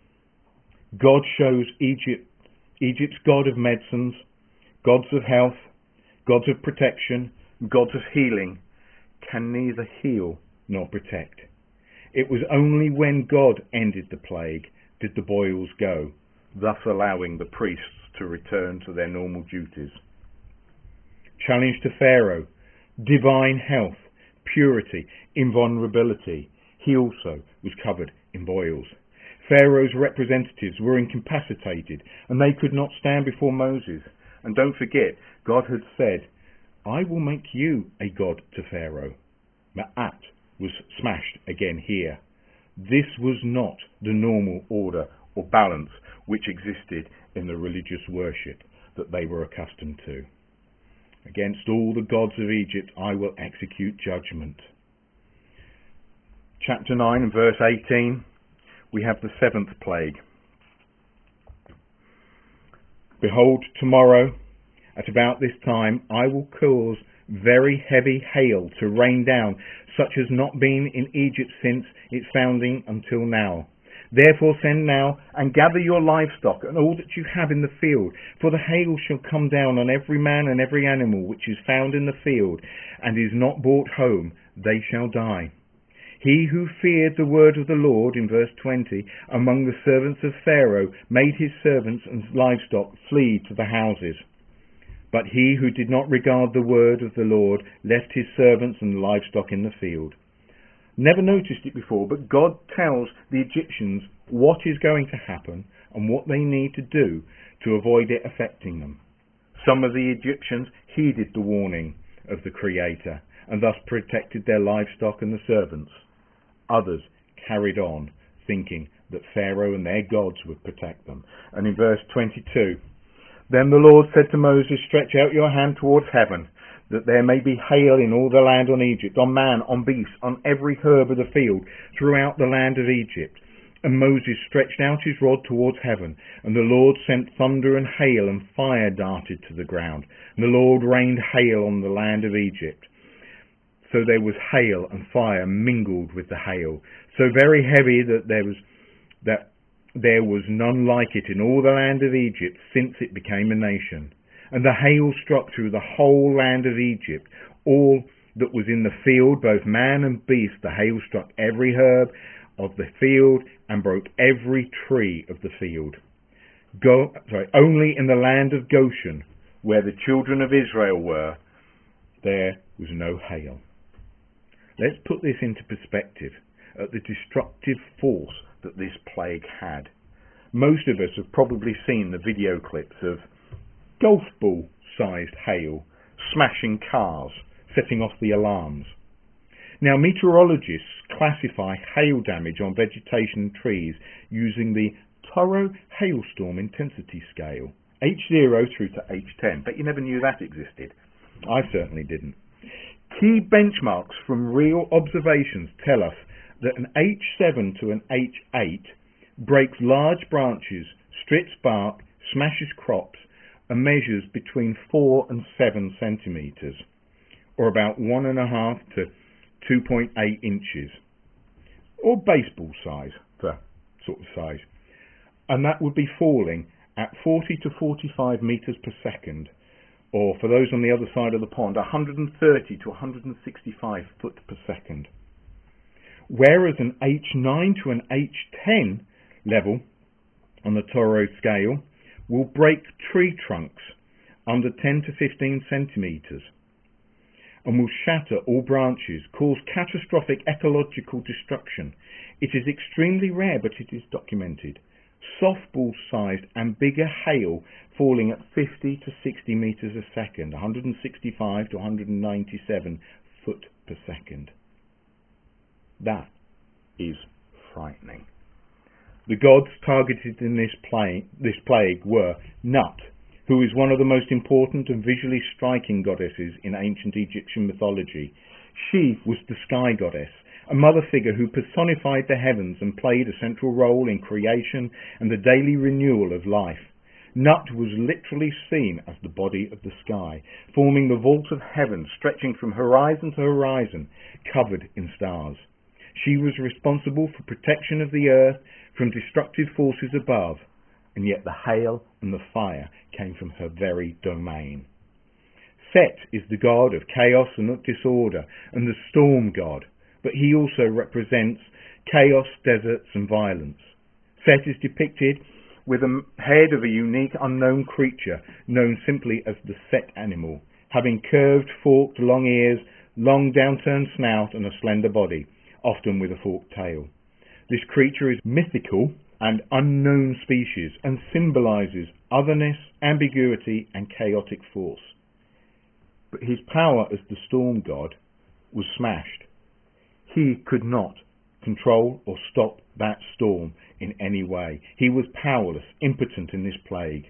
God shows Egypt, Egypt's god of medicines, gods of health, gods of protection, gods of healing, can neither heal nor protect. It was only when God ended the plague did the boils go, thus allowing the priests to return to their normal duties. Challenge to Pharaoh: divine health, purity, invulnerability. He also was covered in boils. Pharaoh's representatives were incapacitated and they could not stand before Moses. And don't forget, God had said, I will make you a god to Pharaoh. Ma'at was smashed again here. This was not the normal order or balance which existed in the religious worship that they were accustomed to. Against all the gods of Egypt I will execute judgment. Chapter nine and verse eighteen, we have the seventh plague. Behold, tomorrow, at about this time, I will cause very heavy hail to rain down, such as not been in Egypt since its founding until now. Therefore send now and gather your livestock and all that you have in the field, for the hail shall come down on every man and every animal which is found in the field, and is not brought home, they shall die. He who feared the word of the Lord, in verse twenty, among the servants of Pharaoh, made his servants and livestock flee to the houses. But he who did not regard the word of the Lord left his servants and livestock in the field. Never noticed it before, but God tells the Egyptians what is going to happen and what they need to do to avoid it affecting them. Some of the Egyptians heeded the warning of the Creator and thus protected their livestock and the servants. Others carried on, thinking that Pharaoh and their gods would protect them. And in verse twenty-two, then the Lord said to Moses, stretch out your hand towards heaven, that there may be hail in all the land on Egypt, on man, on beast, on every herb of the field, throughout the land of Egypt. And Moses stretched out his rod towards heaven, and the Lord sent thunder and hail, and fire darted to the ground. And the Lord rained hail on the land of Egypt. So there was hail and fire mingled with the hail, so very heavy that there was that there was none like it in all the land of Egypt since it became a nation. And the hail struck through the whole land of Egypt, all that was in the field, both man and beast. The hail struck every herb of the field and broke every tree of the field. Go, sorry, only in the land of Goshen, where the children of Israel were, there was no hail. Let's put this into perspective at the destructive force that this plague had. Most of us have probably seen the video clips of golf ball sized hail smashing cars, setting off the alarms. Now, meteorologists classify hail damage on vegetation and trees using the Toro Hailstorm Intensity Scale, H zero through to H ten. Bet you never knew that existed. I certainly didn't. Key benchmarks from real observations tell us that an H seven to an H eight breaks large branches, strips bark, smashes crops, and measures between four and seven centimetres, or about one and a half to two point eight inches, or baseball size for sort of size, and that would be falling at forty to forty-five metres per second, or for those on the other side of the pond, one hundred thirty to one hundred sixty-five foot per second. Whereas an H nine to an H ten level on the Toro scale will break tree trunks under ten to fifteen centimetres and will shatter all branches, cause catastrophic ecological destruction. It is extremely rare, but it is documented. Softball-sized and bigger hail falling at fifty to sixty metres a second, one hundred sixty-five to one hundred ninety-seven foot per second. That is frightening. The gods targeted in this plague, this plague were Nut, who is one of the most important and visually striking goddesses in ancient Egyptian mythology. She was the sky goddess, a mother figure who personified the heavens and played a central role in creation and the daily renewal of life. Nut was literally seen as the body of the sky, forming the vault of heaven stretching from horizon to horizon, covered in stars. She was responsible for protection of the earth from destructive forces above, and yet the hail and the fire came from her very domain. Set is the god of chaos and disorder and the storm god, but he also represents chaos, deserts and violence. Set is depicted with a head of a unique unknown creature known simply as the Set animal, having curved, forked, long ears, long downturned snout and a slender body, often with a forked tail. This creature is mythical and unknown species and symbolizes otherness, ambiguity and chaotic force. But his power as the storm god was smashed. He could not control or stop that storm in any way. He was powerless, impotent in this plague.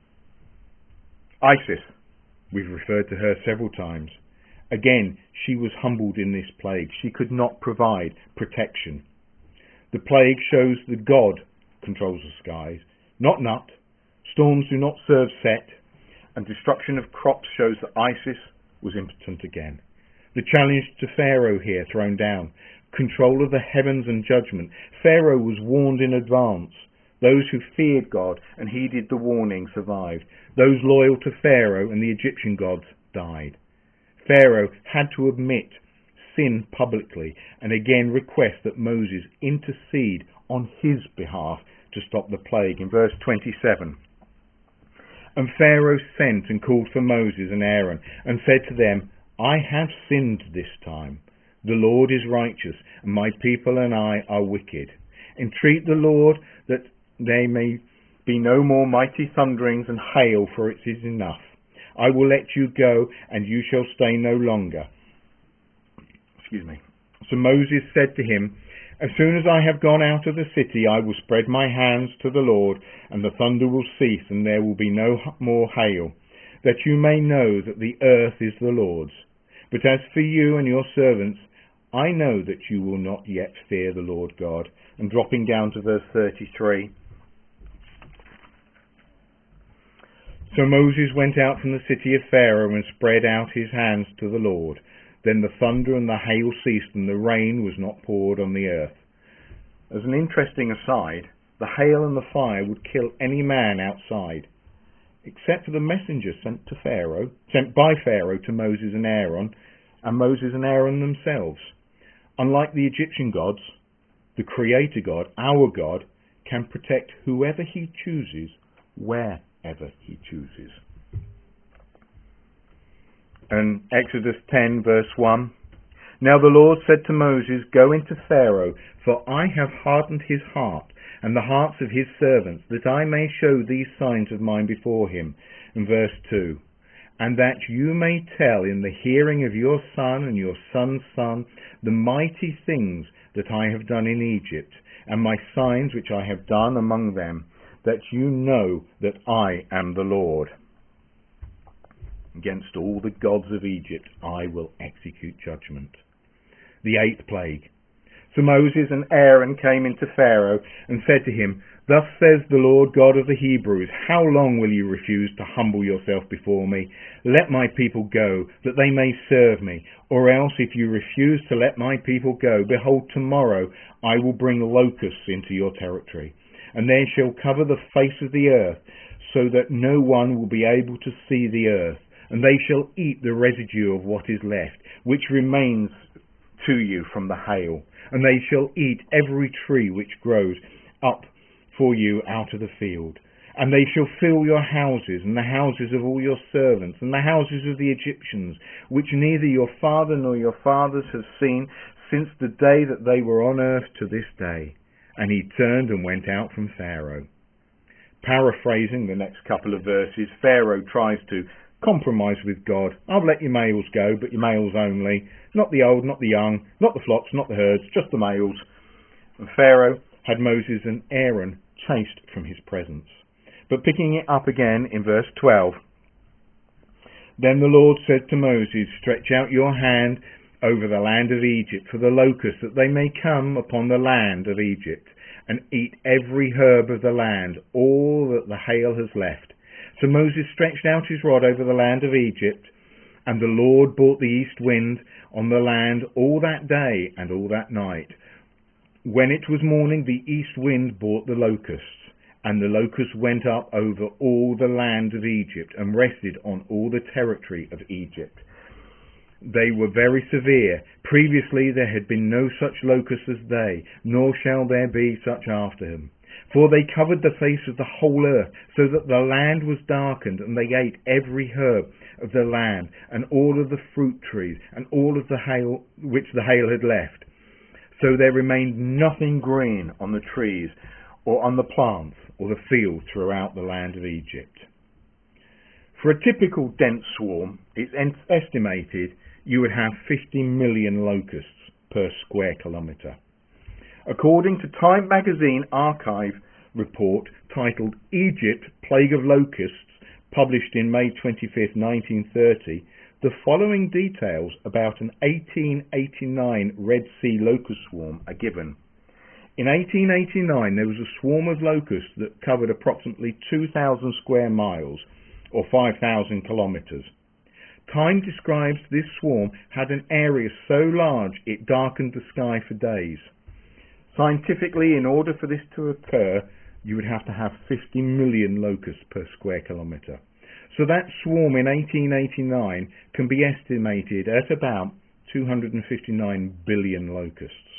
Isis, we've referred to her several times. Again, she was humbled in this plague. She could not provide protection. The plague shows that God controls the skies, not Nut. Storms do not serve Set, and destruction of crops shows that Isis was impotent again. The challenge to Pharaoh here thrown down. Control of the heavens and judgment. Pharaoh was warned in advance. Those who feared God and heeded the warning survived. Those loyal to Pharaoh and the Egyptian gods died. Pharaoh had to admit sin publicly and again request that Moses intercede on his behalf to stop the plague. In verse twenty-seven, and Pharaoh sent and called for Moses and Aaron and said to them, I have sinned this time. The Lord is righteous, and my people and I are wicked. Entreat the Lord that there may be no more mighty thunderings and hail, for it is enough. I will let you go, and you shall stay no longer. Excuse me. So Moses said to him, as soon as I have gone out of the city, I will spread my hands to the Lord, and the thunder will cease, and there will be no more hail, that you may know that the earth is the Lord's. But as for you and your servants, I know that you will not yet fear the Lord God. And dropping down to verse thirty-three. So Moses went out from the city of Pharaoh and spread out his hands to the Lord. Then the thunder and the hail ceased, and the rain was not poured on the earth. As an interesting aside, the hail and the fire would kill any man outside, except for the messenger sent to Pharaoh, sent by Pharaoh to Moses and Aaron, and Moses and Aaron themselves. Unlike the Egyptian gods, the Creator God, our God, can protect whoever he chooses, wherever he chooses. And Exodus ten verse one, now the Lord said to Moses, go into Pharaoh, for I have hardened his heart and the hearts of his servants, that I may show these signs of mine before him. And verse two, and that you may tell in the hearing of your son and your son's son the mighty things that I have done in Egypt, and my signs which I have done among them, that you know that I am the Lord. Against all the gods of Egypt I will execute judgment. The eighth plague. So Moses and Aaron came into Pharaoh and said to him, thus says the Lord God of the Hebrews, how long will you refuse to humble yourself before me? Let my people go, that they may serve me. Or else, if you refuse to let my people go, behold, tomorrow I will bring locusts into your territory, and they shall cover the face of the earth, so that no one will be able to see the earth. And they shall eat the residue of what is left, which remains to you from the hail. And they shall eat every tree which grows up for you out of the field. And they shall fill your houses, and the houses of all your servants, and the houses of the Egyptians, which neither your father nor your fathers have seen since the day that they were on earth to this day. And he turned and went out from Pharaoh. Paraphrasing the next couple of verses, Pharaoh tries to compromise with God. I'll let your males go, but your males only. Not the old, not the young, not the flocks, not the herds, just the males. And Pharaoh had Moses and Aaron chased from his presence. But picking it up again in verse twelve, then the Lord said to Moses, stretch out your hand over the land of Egypt for the locusts, that they may come upon the land of Egypt and eat every herb of the land, all that the hail has left. So Moses stretched out his rod over the land of Egypt, and the Lord brought the east wind on the land all that day and all that night. When it was morning, the east wind brought the locusts, and the locusts went up over all the land of Egypt and rested on all the territory of Egypt. They were very severe. Previously there had been no such locusts as they, nor shall there be such after him. For they covered the face of the whole earth, so that the land was darkened, and they ate every herb of the land, and all of the fruit trees, and all of the hail which the hail had left. So there remained nothing green on the trees, or on the plants, or the fields throughout the land of Egypt. For a typical dense swarm, it's estimated you would have fifty million locusts per square kilometre. According to Time magazine archive report titled Egypt, Plague of Locusts, published in May twenty-fifth, nineteen thirty, the following details about an eighteen eighty-nine Red Sea locust swarm are given. In eighteen eighty-nine, there was a swarm of locusts that covered approximately two thousand square miles, or five thousand kilometres. Time describes this swarm had an area so large it darkened the sky for days. Scientifically, in order for this to occur, you would have to have fifty million locusts per square kilometre. So that swarm in eighteen eighty-nine can be estimated at about two hundred fifty-nine billion locusts.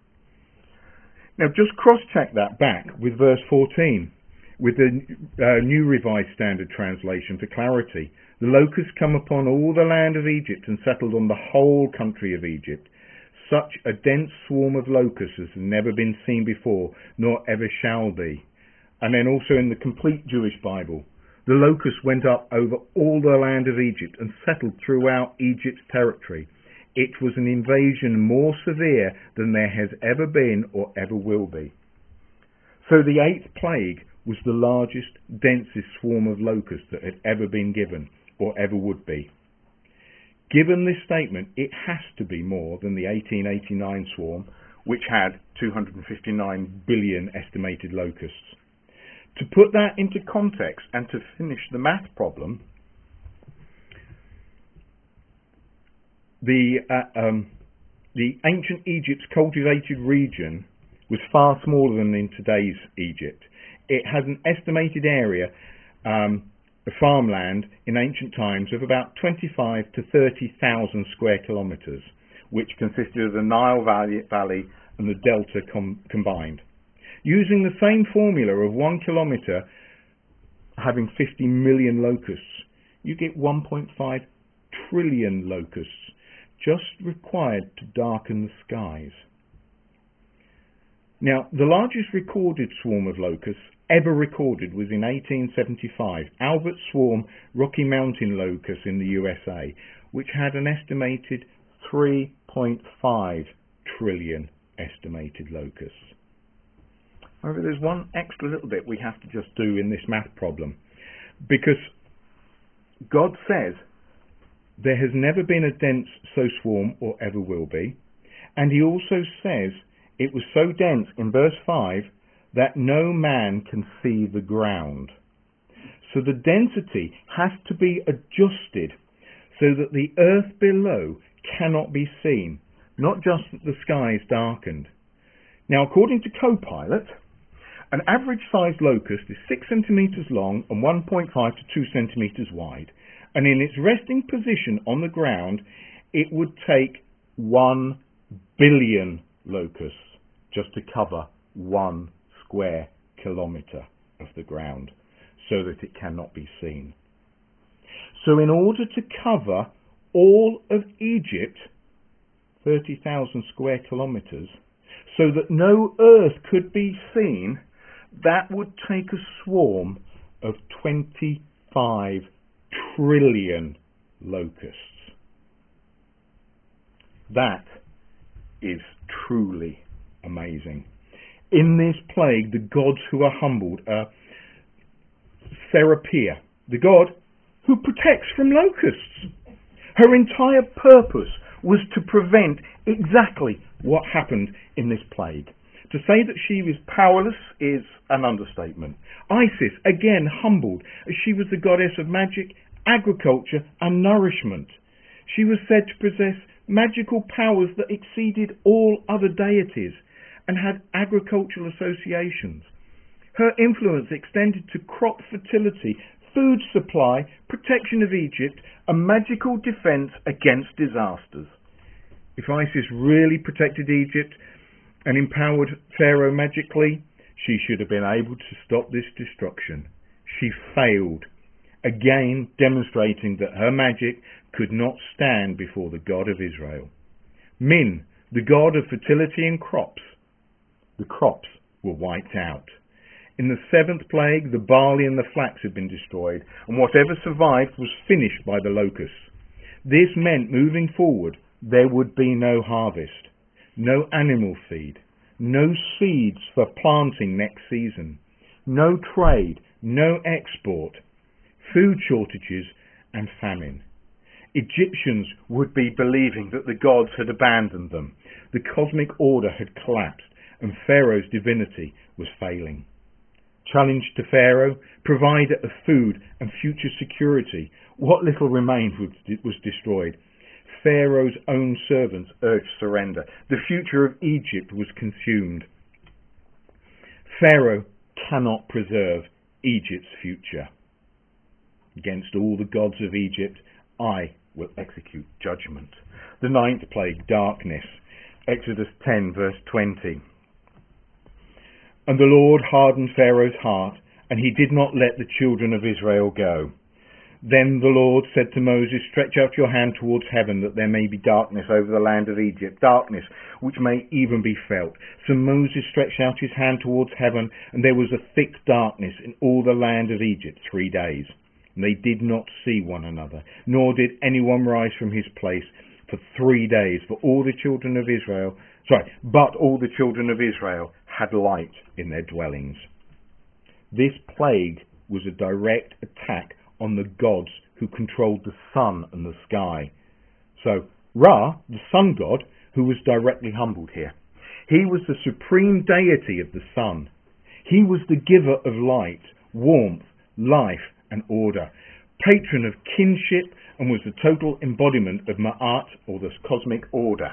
Now just cross-check that back with verse fourteen, with the uh, New Revised Standard Translation for clarity. The locusts come upon all the land of Egypt and settled on the whole country of Egypt. Such a dense swarm of locusts has never been seen before, nor ever shall be. And then also in the Complete Jewish Bible, the locusts went up over all the land of Egypt and settled throughout Egypt's territory. It was an invasion more severe than there has ever been or ever will be. So the eighth plague was the largest, densest swarm of locusts that had ever been given or ever would be. Given this statement, it has to be more than the eighteen eighty-nine swarm, which had two hundred fifty-nine billion estimated locusts. To put that into context and to finish the math problem, the, uh, um, the ancient Egypt's cultivated region was far smaller than in today's Egypt. It has an estimated area um, of farmland in ancient times of about twenty-five to thirty thousand square kilometres, which consisted of the Nile Valley, Valley and the Delta com combined. Using the same formula of one kilometre having fifty million locusts, you get one point five trillion locusts just required to darken the skies. Now, the largest recorded swarm of locusts ever recorded was in eighteen seventy-five, Albert Swarm Rocky Mountain locust in the U S A, which had an estimated three point five trillion estimated locusts. However, there's one extra little bit we have to just do in this math problem, because God says there has never been a dense so swarm or ever will be, and he also says it was so dense in verse five that no man can see the ground. So the density has to be adjusted so that the earth below cannot be seen, not just that the sky is darkened. Now, according to Copilot, an average sized locust is six centimetres long and one point five to two centimetres wide, and in its resting position on the ground it would take one billion locusts just to cover one square kilometre of the ground, so that it cannot be seen. So in order to cover all of Egypt, thirty thousand square kilometres, so that no earth could be seen, that would take a swarm of twenty-five trillion locusts. That is truly amazing. In this plague, the gods who are humbled are Serapia, the god who protects from locusts. Her entire purpose was to prevent exactly what happened in this plague. To say that she was powerless is an understatement. Isis, again humbled, as she was the goddess of magic, agriculture and nourishment. She was said to possess magical powers that exceeded all other deities and had agricultural associations. Her influence extended to crop fertility, food supply, protection of Egypt, and magical defence against disasters. If Isis really protected Egypt and empowered Pharaoh magically, she should have been able to stop this destruction. She failed, again demonstrating that her magic could not stand before the God of Israel. Min, the god of fertility and crops. The crops were wiped out. In the seventh plague, the barley and the flax had been destroyed, and whatever survived was finished by the locusts. This meant, moving forward, there would be no harvest, no animal feed, no seeds for planting next season, no trade, no export, food shortages and famine. Egyptians would be believing that the gods had abandoned them. The cosmic order had collapsed and Pharaoh's divinity was failing. Challenge to Pharaoh, provider of food and future security. What little remained was destroyed. Pharaoh's own servants urged surrender. The future of Egypt was consumed. Pharaoh cannot preserve Egypt's future. Against all the gods of Egypt, I will execute judgment. The ninth plague, darkness. Exodus ten, verse twenty. And the Lord hardened Pharaoh's heart, and he did not let the children of Israel go. Then the Lord said to Moses, stretch out your hand towards heaven, that there may be darkness over the land of Egypt, darkness which may even be felt. So Moses stretched out his hand towards heaven, and there was a thick darkness in all the land of Egypt three days. And they did not see one another, nor did anyone rise from his place for three days, for all the children of Israel, sorry, but all the children of Israel had light in their dwellings. This plague was a direct attack on the gods who controlled the sun and the sky. So Ra, the sun god, who was directly humbled here, he was the supreme deity of the sun. He was the giver of light, warmth, life and order, patron of kinship, and was the total embodiment of Ma'at, or the cosmic order.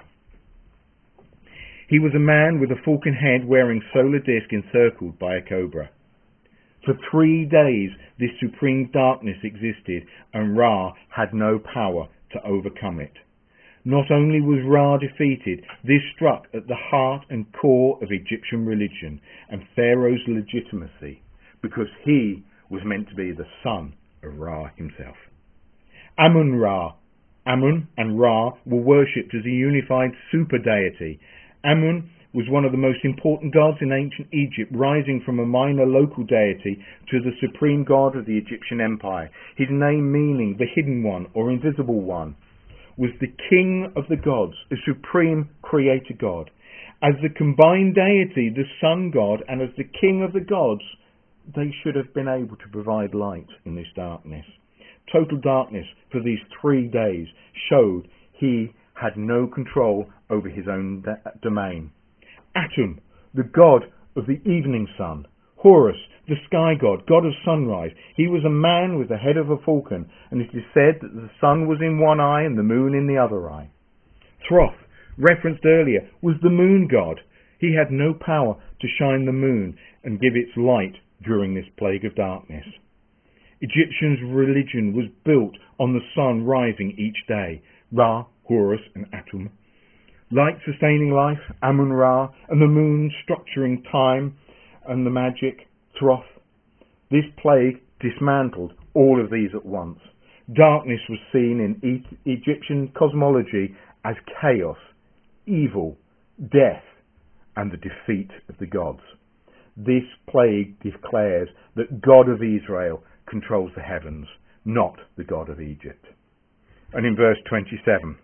He was a man with a falcon head wearing solar disk encircled by a cobra. For three days this supreme darkness existed, and Ra had no power to overcome it. Not only was Ra defeated, this struck at the heart and core of Egyptian religion and Pharaoh's legitimacy, because he was meant to be the son of Ra himself. Amun-Ra. Amun and Ra were worshipped as a unified super deity. Amun was one of the most important gods in ancient Egypt, rising from a minor local deity to the supreme god of the Egyptian empire. His name meaning the hidden one or invisible one, was the king of the gods, a supreme creator god. As the combined deity, the sun god, and as the king of the gods, they should have been able to provide light in this darkness. Total darkness for these three days showed he had no control over his own da- domain. Atum, the god of the evening sun. Horus, the sky god, god of sunrise. He was a man with the head of a falcon, and it is said that the sun was in one eye and the moon in the other eye. Thoth, referenced earlier, was the moon god. He had no power to shine the moon and give its light during this plague of darkness. Egyptians' religion was built on the sun rising each day. Ra, Horus and Atum. Light sustaining life, Amun-Ra, and the moon structuring time and the magic, Thoth. This plague dismantled all of these at once. Darkness was seen in e- Egyptian cosmology as chaos, evil, death, and the defeat of the gods. This plague declares that God of Israel controls the heavens, not the God of Egypt. And in verse twenty-seven,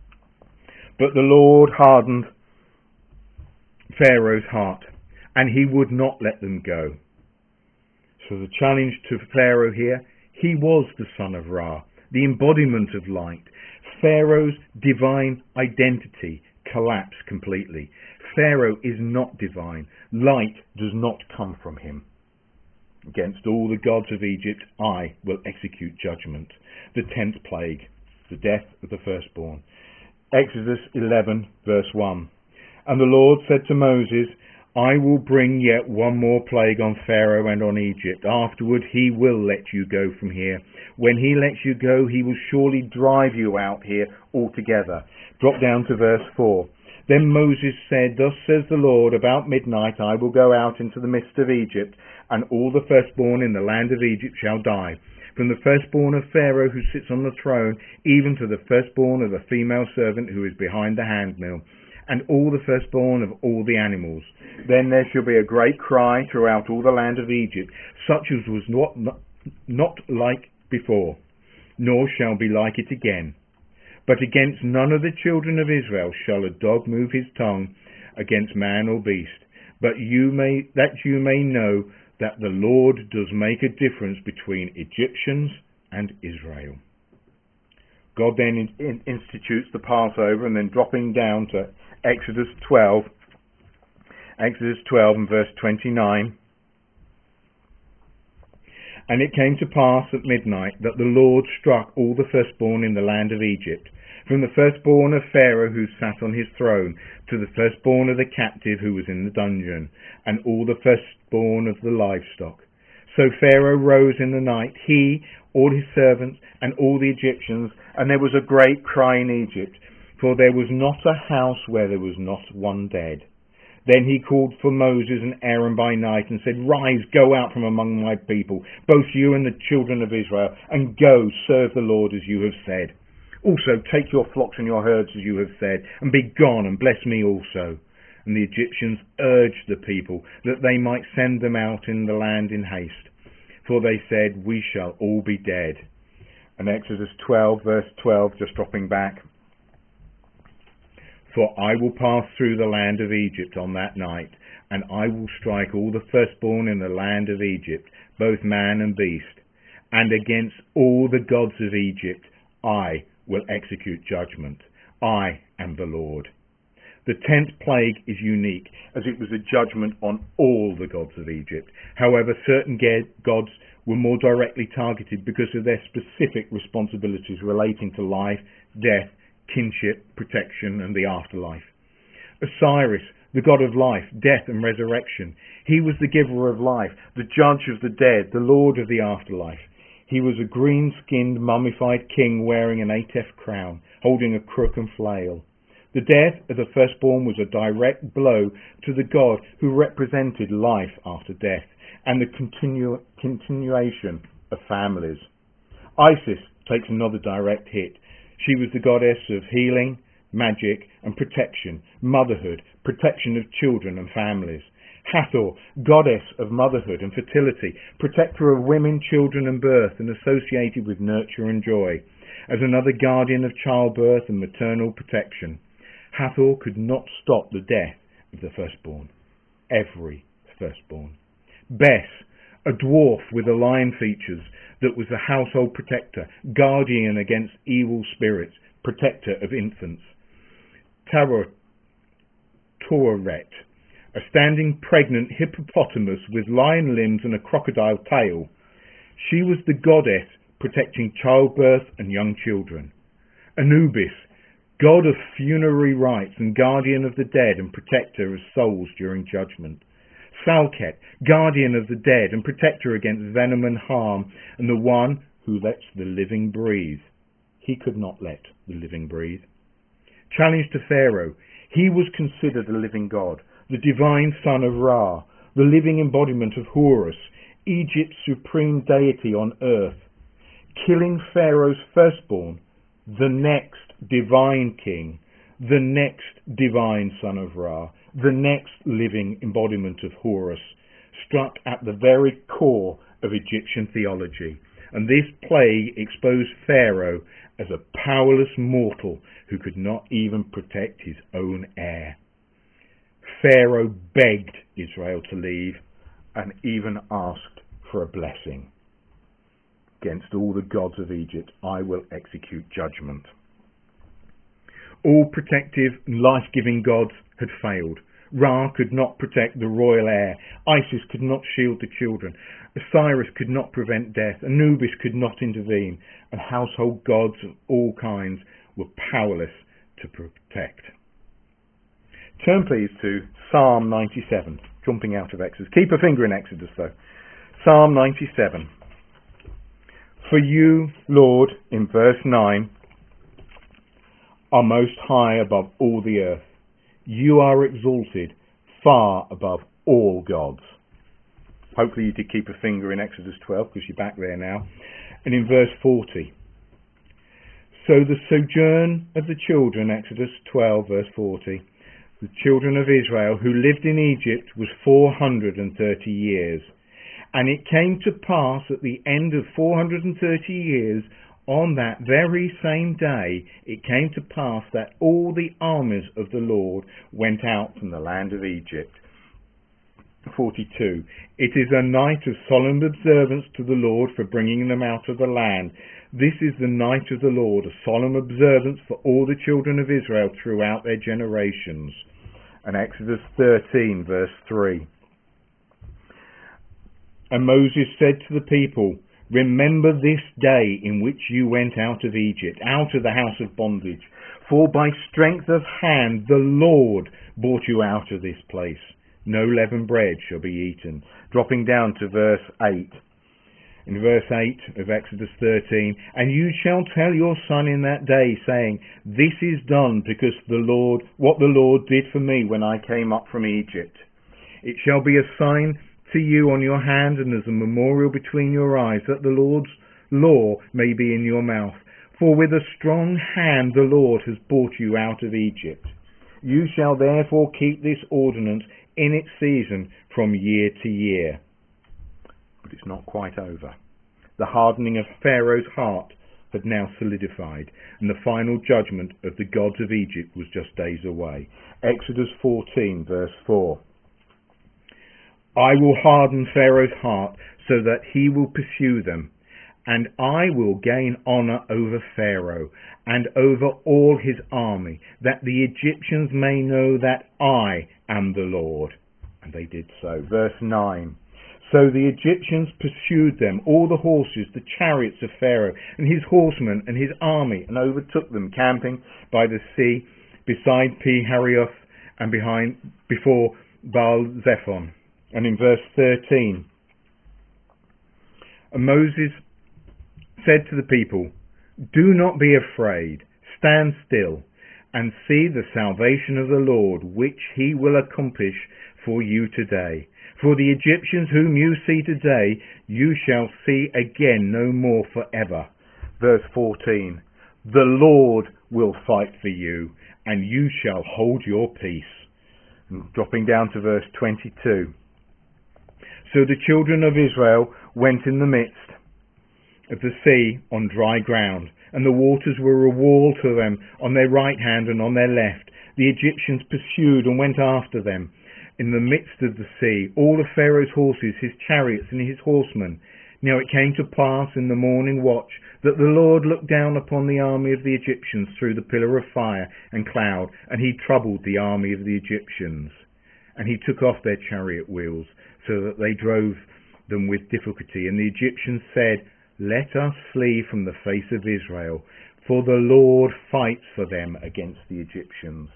but the Lord hardened Pharaoh's heart, and he would not let them go. So the challenge to Pharaoh here, he was the son of Ra, the embodiment of light. Pharaoh's divine identity collapsed completely. Pharaoh is not divine. Light does not come from him. Against all the gods of Egypt, I will execute judgment. The tenth plague, the death of the firstborn. Exodus eleven, verse one. And the Lord said to Moses, I will bring yet one more plague on Pharaoh and on Egypt. Afterward he will let you go from here. When he lets you go, he will surely drive you out here altogether. Drop down to verse four. Then Moses said, Thus says the Lord, about midnight I will go out into the midst of Egypt, and all the firstborn in the land of Egypt shall die, from the firstborn of Pharaoh who sits on the throne, even to the firstborn of the female servant who is behind the handmill, and all the firstborn of all the animals. Then there shall be a great cry throughout all the land of Egypt, such as was not, not, not like before, nor shall be like it again. But against none of the children of Israel shall a dog move his tongue against man or beast, but you may, that you may know that the Lord does make a difference between Egyptians and Israel. God then in, in, institutes the Passover, and then dropping down to Exodus twelve, Exodus twelve and verse twenty-nine. And it came to pass at midnight that the Lord struck all the firstborn in the land of Egypt, from the firstborn of Pharaoh who sat on his throne, to the firstborn of the captive who was in the dungeon, and all the firstborn of the livestock. So Pharaoh rose in the night, he, all his servants, and all the Egyptians, and there was a great cry in Egypt, for there was not a house where there was not one dead. Then he called for Moses and Aaron by night and said, Rise, go out from among my people, both you and the children of Israel, and go serve the Lord as you have said. Also take your flocks and your herds as you have said, and be gone and bless me also. And the Egyptians urged the people that they might send them out in the land in haste, for they said, We shall all be dead. And Exodus twelve verse twelve, just dropping back. For I will pass through the land of Egypt on that night, and I will strike all the firstborn in the land of Egypt, both man and beast. And against all the gods of Egypt I will execute judgment. I am the Lord. The tenth plague is unique, as it was a judgment on all the gods of Egypt. However, certain gods were more directly targeted because of their specific responsibilities relating to life, death, kinship, protection, and the afterlife. Osiris, the god of life, death, and resurrection. He was the giver of life, the judge of the dead, the lord of the afterlife. He was a green-skinned, mummified king wearing an Atef crown, holding a crook and flail. The death of the firstborn was a direct blow to the god who represented life after death and the continu- continuation of families. Isis takes another direct hit. She was the goddess of healing, magic, and protection, motherhood, protection of children and families. Hathor, goddess of motherhood and fertility, protector of women, children and birth, and associated with nurture and joy, as another guardian of childbirth and maternal protection. Hathor could not stop the death of the firstborn, every firstborn. Bes, a dwarf with the lion features, that was the household protector, guardian against evil spirits, protector of infants. Taroret, a standing pregnant hippopotamus with lion limbs and a crocodile tail. She was the goddess protecting childbirth and young children. Anubis, god of funerary rites and guardian of the dead and protector of souls during judgment. Salket, guardian of the dead and protector against venom and harm, and the one who lets the living breathe. He could not let the living breathe. Challenge to Pharaoh, he was considered a living god, the divine son of Ra, the living embodiment of Horus, Egypt's supreme deity on earth. Killing Pharaoh's firstborn, the next divine king, the next divine son of Ra, the next living embodiment of Horus, struck at the very core of Egyptian theology. And this plague exposed Pharaoh as a powerless mortal who could not even protect his own heir. Pharaoh begged Israel to leave and even asked for a blessing. Against all the gods of Egypt, I will execute judgment. All protective, life-giving gods had failed. Ra could not protect the royal heir. Isis could not shield the children. Osiris could not prevent death. Anubis could not intervene. And household gods of all kinds were powerless to protect. Turn please to Psalm ninety-seven, jumping out of Exodus. Keep a finger in Exodus though. Psalm ninety-seven. For you, Lord, in verse nine, are most high above all the earth. You are exalted far above all gods. Hopefully you did keep a finger in Exodus twelve, because you're back there now. And in verse forty. So the sojourn of the children, Exodus twelve, verse forty, the children of Israel who lived in Egypt was four hundred thirty years. And it came to pass at the end of four hundred thirty years, on that very same day, it came to pass that all the armies of the Lord went out from the land of Egypt. forty-two. It is a night of solemn observance to the Lord for bringing them out of the land. This is the night of the Lord, a solemn observance for all the children of Israel throughout their generations. And Exodus thirteen, verse three. And Moses said to the people, remember this day in which you went out of Egypt, out of the house of bondage. For by strength of hand the Lord brought you out of this place. No leavened bread shall be eaten. Dropping down to verse eight. In verse eight of Exodus thirteen, and you shall tell your son in that day, saying, this is done because the Lord, what the Lord did for me when I came up from Egypt. It shall be a sign to you on your hand and as a memorial between your eyes, that the Lord's law may be in your mouth. For with a strong hand the Lord has brought you out of Egypt. You shall therefore keep this ordinance in its season from year to year. But it's not quite over. The hardening of Pharaoh's heart had now solidified, and the final judgment of the gods of Egypt was just days away. Exodus fourteen, verse four. I will harden Pharaoh's heart so that he will pursue them, and I will gain honour over Pharaoh and over all his army, that the Egyptians may know that I am the Lord. And they did so. Verse nine. So the Egyptians pursued them, all the horses, the chariots of Pharaoh, and his horsemen and his army, and overtook them, camping by the sea, beside Pi-hahiroth, and behind before Baal-zephon. And in verse thirteen, and Moses said to the people, do not be afraid, stand still, and see the salvation of the Lord, which he will accomplish for you today. For the Egyptians whom you see today, you shall see again no more forever. Verse fourteen, the Lord will fight for you, and you shall hold your peace. And dropping down to verse twenty-two. So the children of Israel went in the midst of the sea on dry ground, and the waters were a wall to them on their right hand and on their left. The Egyptians pursued and went after them in the midst of the sea, all of Pharaoh's horses, his chariots, and his horsemen. Now it came to pass in the morning watch that the Lord looked down upon the army of the Egyptians through the pillar of fire and cloud, and he troubled the army of the Egyptians. And he took off their chariot wheels, so that they drove them with difficulty. And the Egyptians said, let us flee from the face of Israel, for the Lord fights for them against the Egyptians.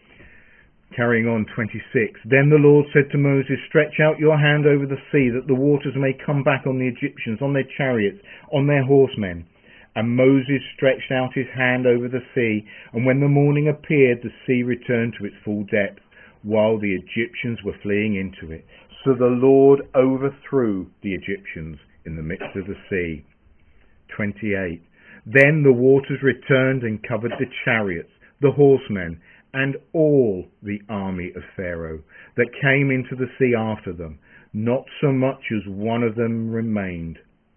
Carrying on, twenty-six. Then the Lord said to Moses, stretch out your hand over the sea, that the waters may come back on the Egyptians, on their chariots, on their horsemen. And Moses stretched out his hand over the sea, and when the morning appeared, the sea returned to its full depth, while the Egyptians were fleeing into it. So the Lord overthrew the Egyptians in the midst of the sea. twenty-eight. Then the waters returned and covered the chariots, the horsemen, and all the army of Pharaoh that came into the sea after them. Not so much as one of them remained.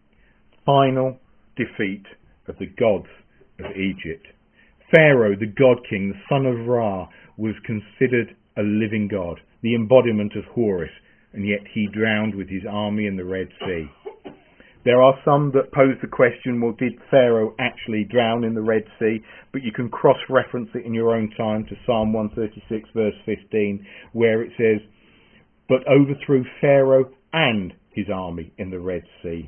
Final defeat of the gods of Egypt. Pharaoh, the god king, the son of Ra, was considered a living god, the embodiment of Horus, and yet he drowned with his army in the Red Sea. There are some that pose the question, well, did Pharaoh actually drown in the Red Sea? But you can cross-reference it in your own time to Psalm one thirty-six, verse fifteen, where it says, but overthrew Pharaoh and his army in the Red Sea.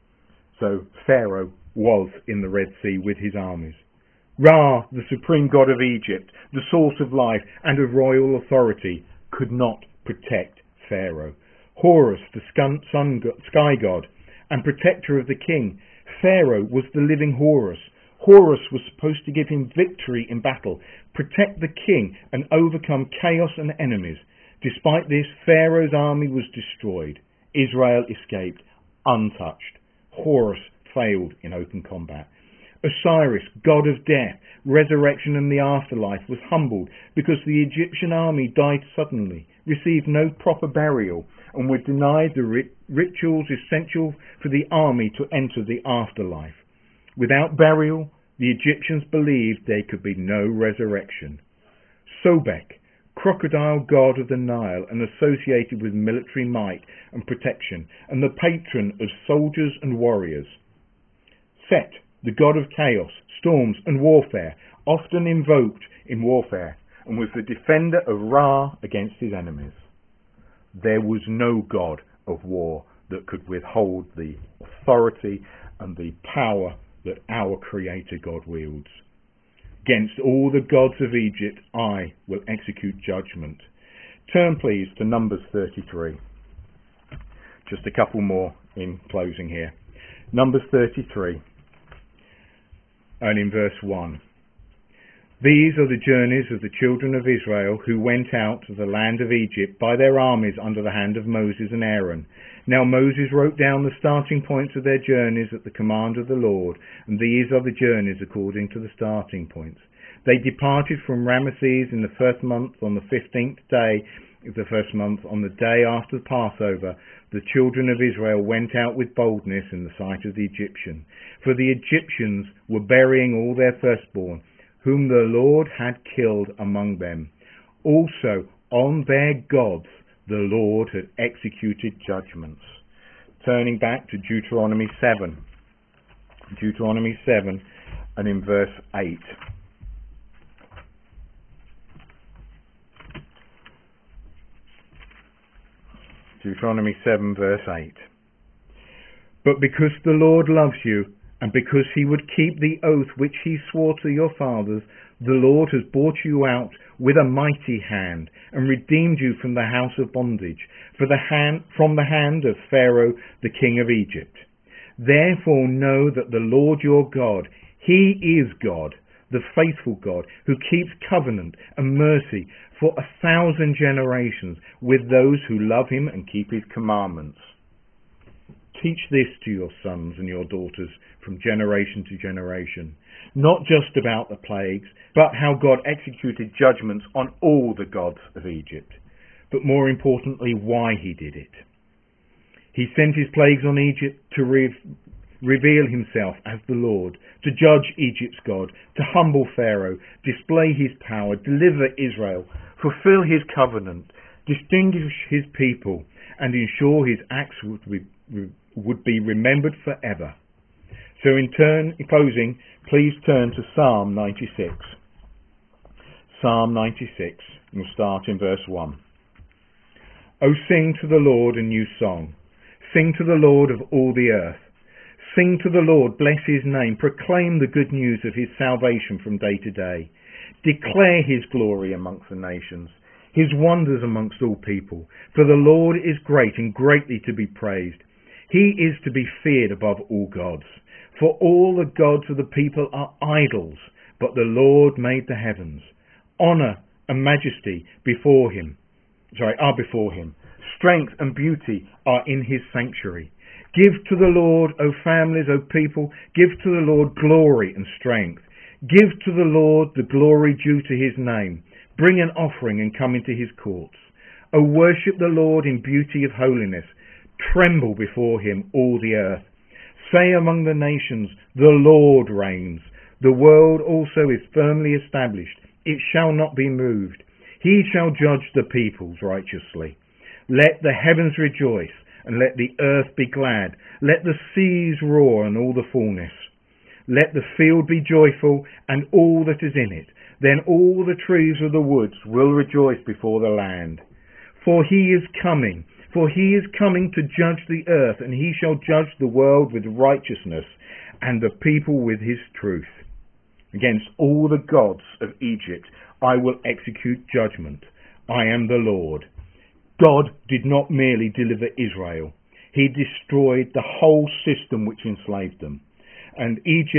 So Pharaoh was in the Red Sea with his armies. Ra, the supreme god of Egypt, the source of life and of royal authority, could not protect Pharaoh. Horus, the sun, sky god and protector of the king. Pharaoh was the living Horus. Horus was supposed to give him victory in battle, protect the king, and overcome chaos and enemies. Despite this, Pharaoh's army was destroyed. Israel escaped untouched. Horus failed in open combat. Osiris, god of death, resurrection and the afterlife, was humbled because the Egyptian army died suddenly, received no proper burial, and were denied the rit- rituals essential for the army to enter the afterlife. Without burial, the Egyptians believed there could be no resurrection. Sobek, crocodile god of the Nile and associated with military might and protection, and the patron of soldiers and warriors. Set, the god of chaos, storms and warfare, often invoked in warfare, and was the defender of Ra against his enemies. There was no god of war that could withhold the authority and the power that our Creator God wields. Against all the gods of Egypt I will execute judgment. Turn please to Numbers thirty-three. Just a couple more in closing here. Numbers thirty-three, and in verse one. These are the journeys of the children of Israel who went out of the land of Egypt by their armies under the hand of Moses and Aaron. Now Moses wrote down the starting points of their journeys at the command of the Lord, and these are the journeys according to the starting points. They departed from Ramesses in the first month on the fifteenth day of the first month. On the day after the Passover, the children of Israel went out with boldness in the sight of the Egyptian. For the Egyptians were burying all their firstborn, whom the Lord had killed among them. Also on their gods the Lord had executed judgments. Turning back to Deuteronomy seven. Deuteronomy seven, and in verse eight. Deuteronomy seven, verse eight. But because the Lord loves you, and because he would keep the oath which he swore to your fathers, the Lord has brought you out with a mighty hand, and redeemed you from the house of bondage, for the hand, from the hand of Pharaoh, the king of Egypt. Therefore know that the Lord your God, he is God, the faithful God, who keeps covenant and mercy for a thousand generations with those who love him and keep his commandments. Teach this to your sons and your daughters from generation to generation, not just about the plagues, but how God executed judgments on all the gods of Egypt, but more importantly, why he did it. He sent his plagues on Egypt to re- reveal himself as the Lord, to judge Egypt's God, to humble Pharaoh, display his power, deliver Israel, fulfill his covenant, distinguish his people, and ensure his acts would be would be remembered forever. So in turn, in closing, please turn to Psalm ninety-six. Psalm ninety-six, we'll start in verse one. O sing to the Lord a new song. Sing to the Lord of all the earth. Sing to the Lord, bless his name. Proclaim the good news of his salvation from day to day. Declare his glory amongst the nations, his wonders amongst all people. For the Lord is great and greatly to be praised. He is to be feared above all gods. For all the gods of the people are idols, but the Lord made the heavens. Honour and majesty before him, sorry, are before him. Strength and beauty are in his sanctuary. Give to the Lord, O families, O people, give to the Lord glory and strength. Give to the Lord the glory due to his name. Bring an offering and come into his courts. O worship the Lord in beauty of holiness. Tremble before him, all the earth. Say among the nations, the Lord reigns. The world also is firmly established. It shall not be moved. He shall judge the peoples righteously. Let the heavens rejoice, and let the earth be glad. Let the seas roar, and all the fullness. Let the field be joyful, and all that is in it. Then all the trees of the woods will rejoice before the land. For he is coming. For he is coming to judge the earth, and he shall judge the world with righteousness, and the people with his truth. Against all the gods of Egypt I will execute judgment. I am the Lord. God did not merely deliver Israel. He destroyed the whole system which enslaved them. And Egypt,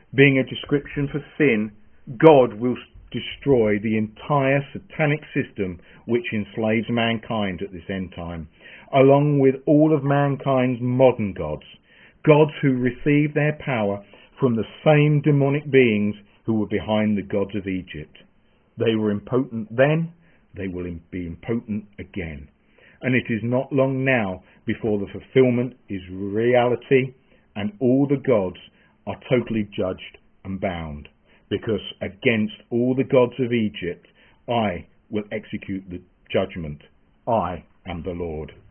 Being a description for sin, God will destroy the entire satanic system which enslaves mankind at this end time, along with all of mankind's modern gods, gods who received their power from the same demonic beings who were behind the gods of Egypt. They were impotent then, they will be impotent again. And it is not long now before the fulfillment is reality and all the gods are totally judged and bound, because against all the gods of Egypt I will execute the judgment. I am the Lord.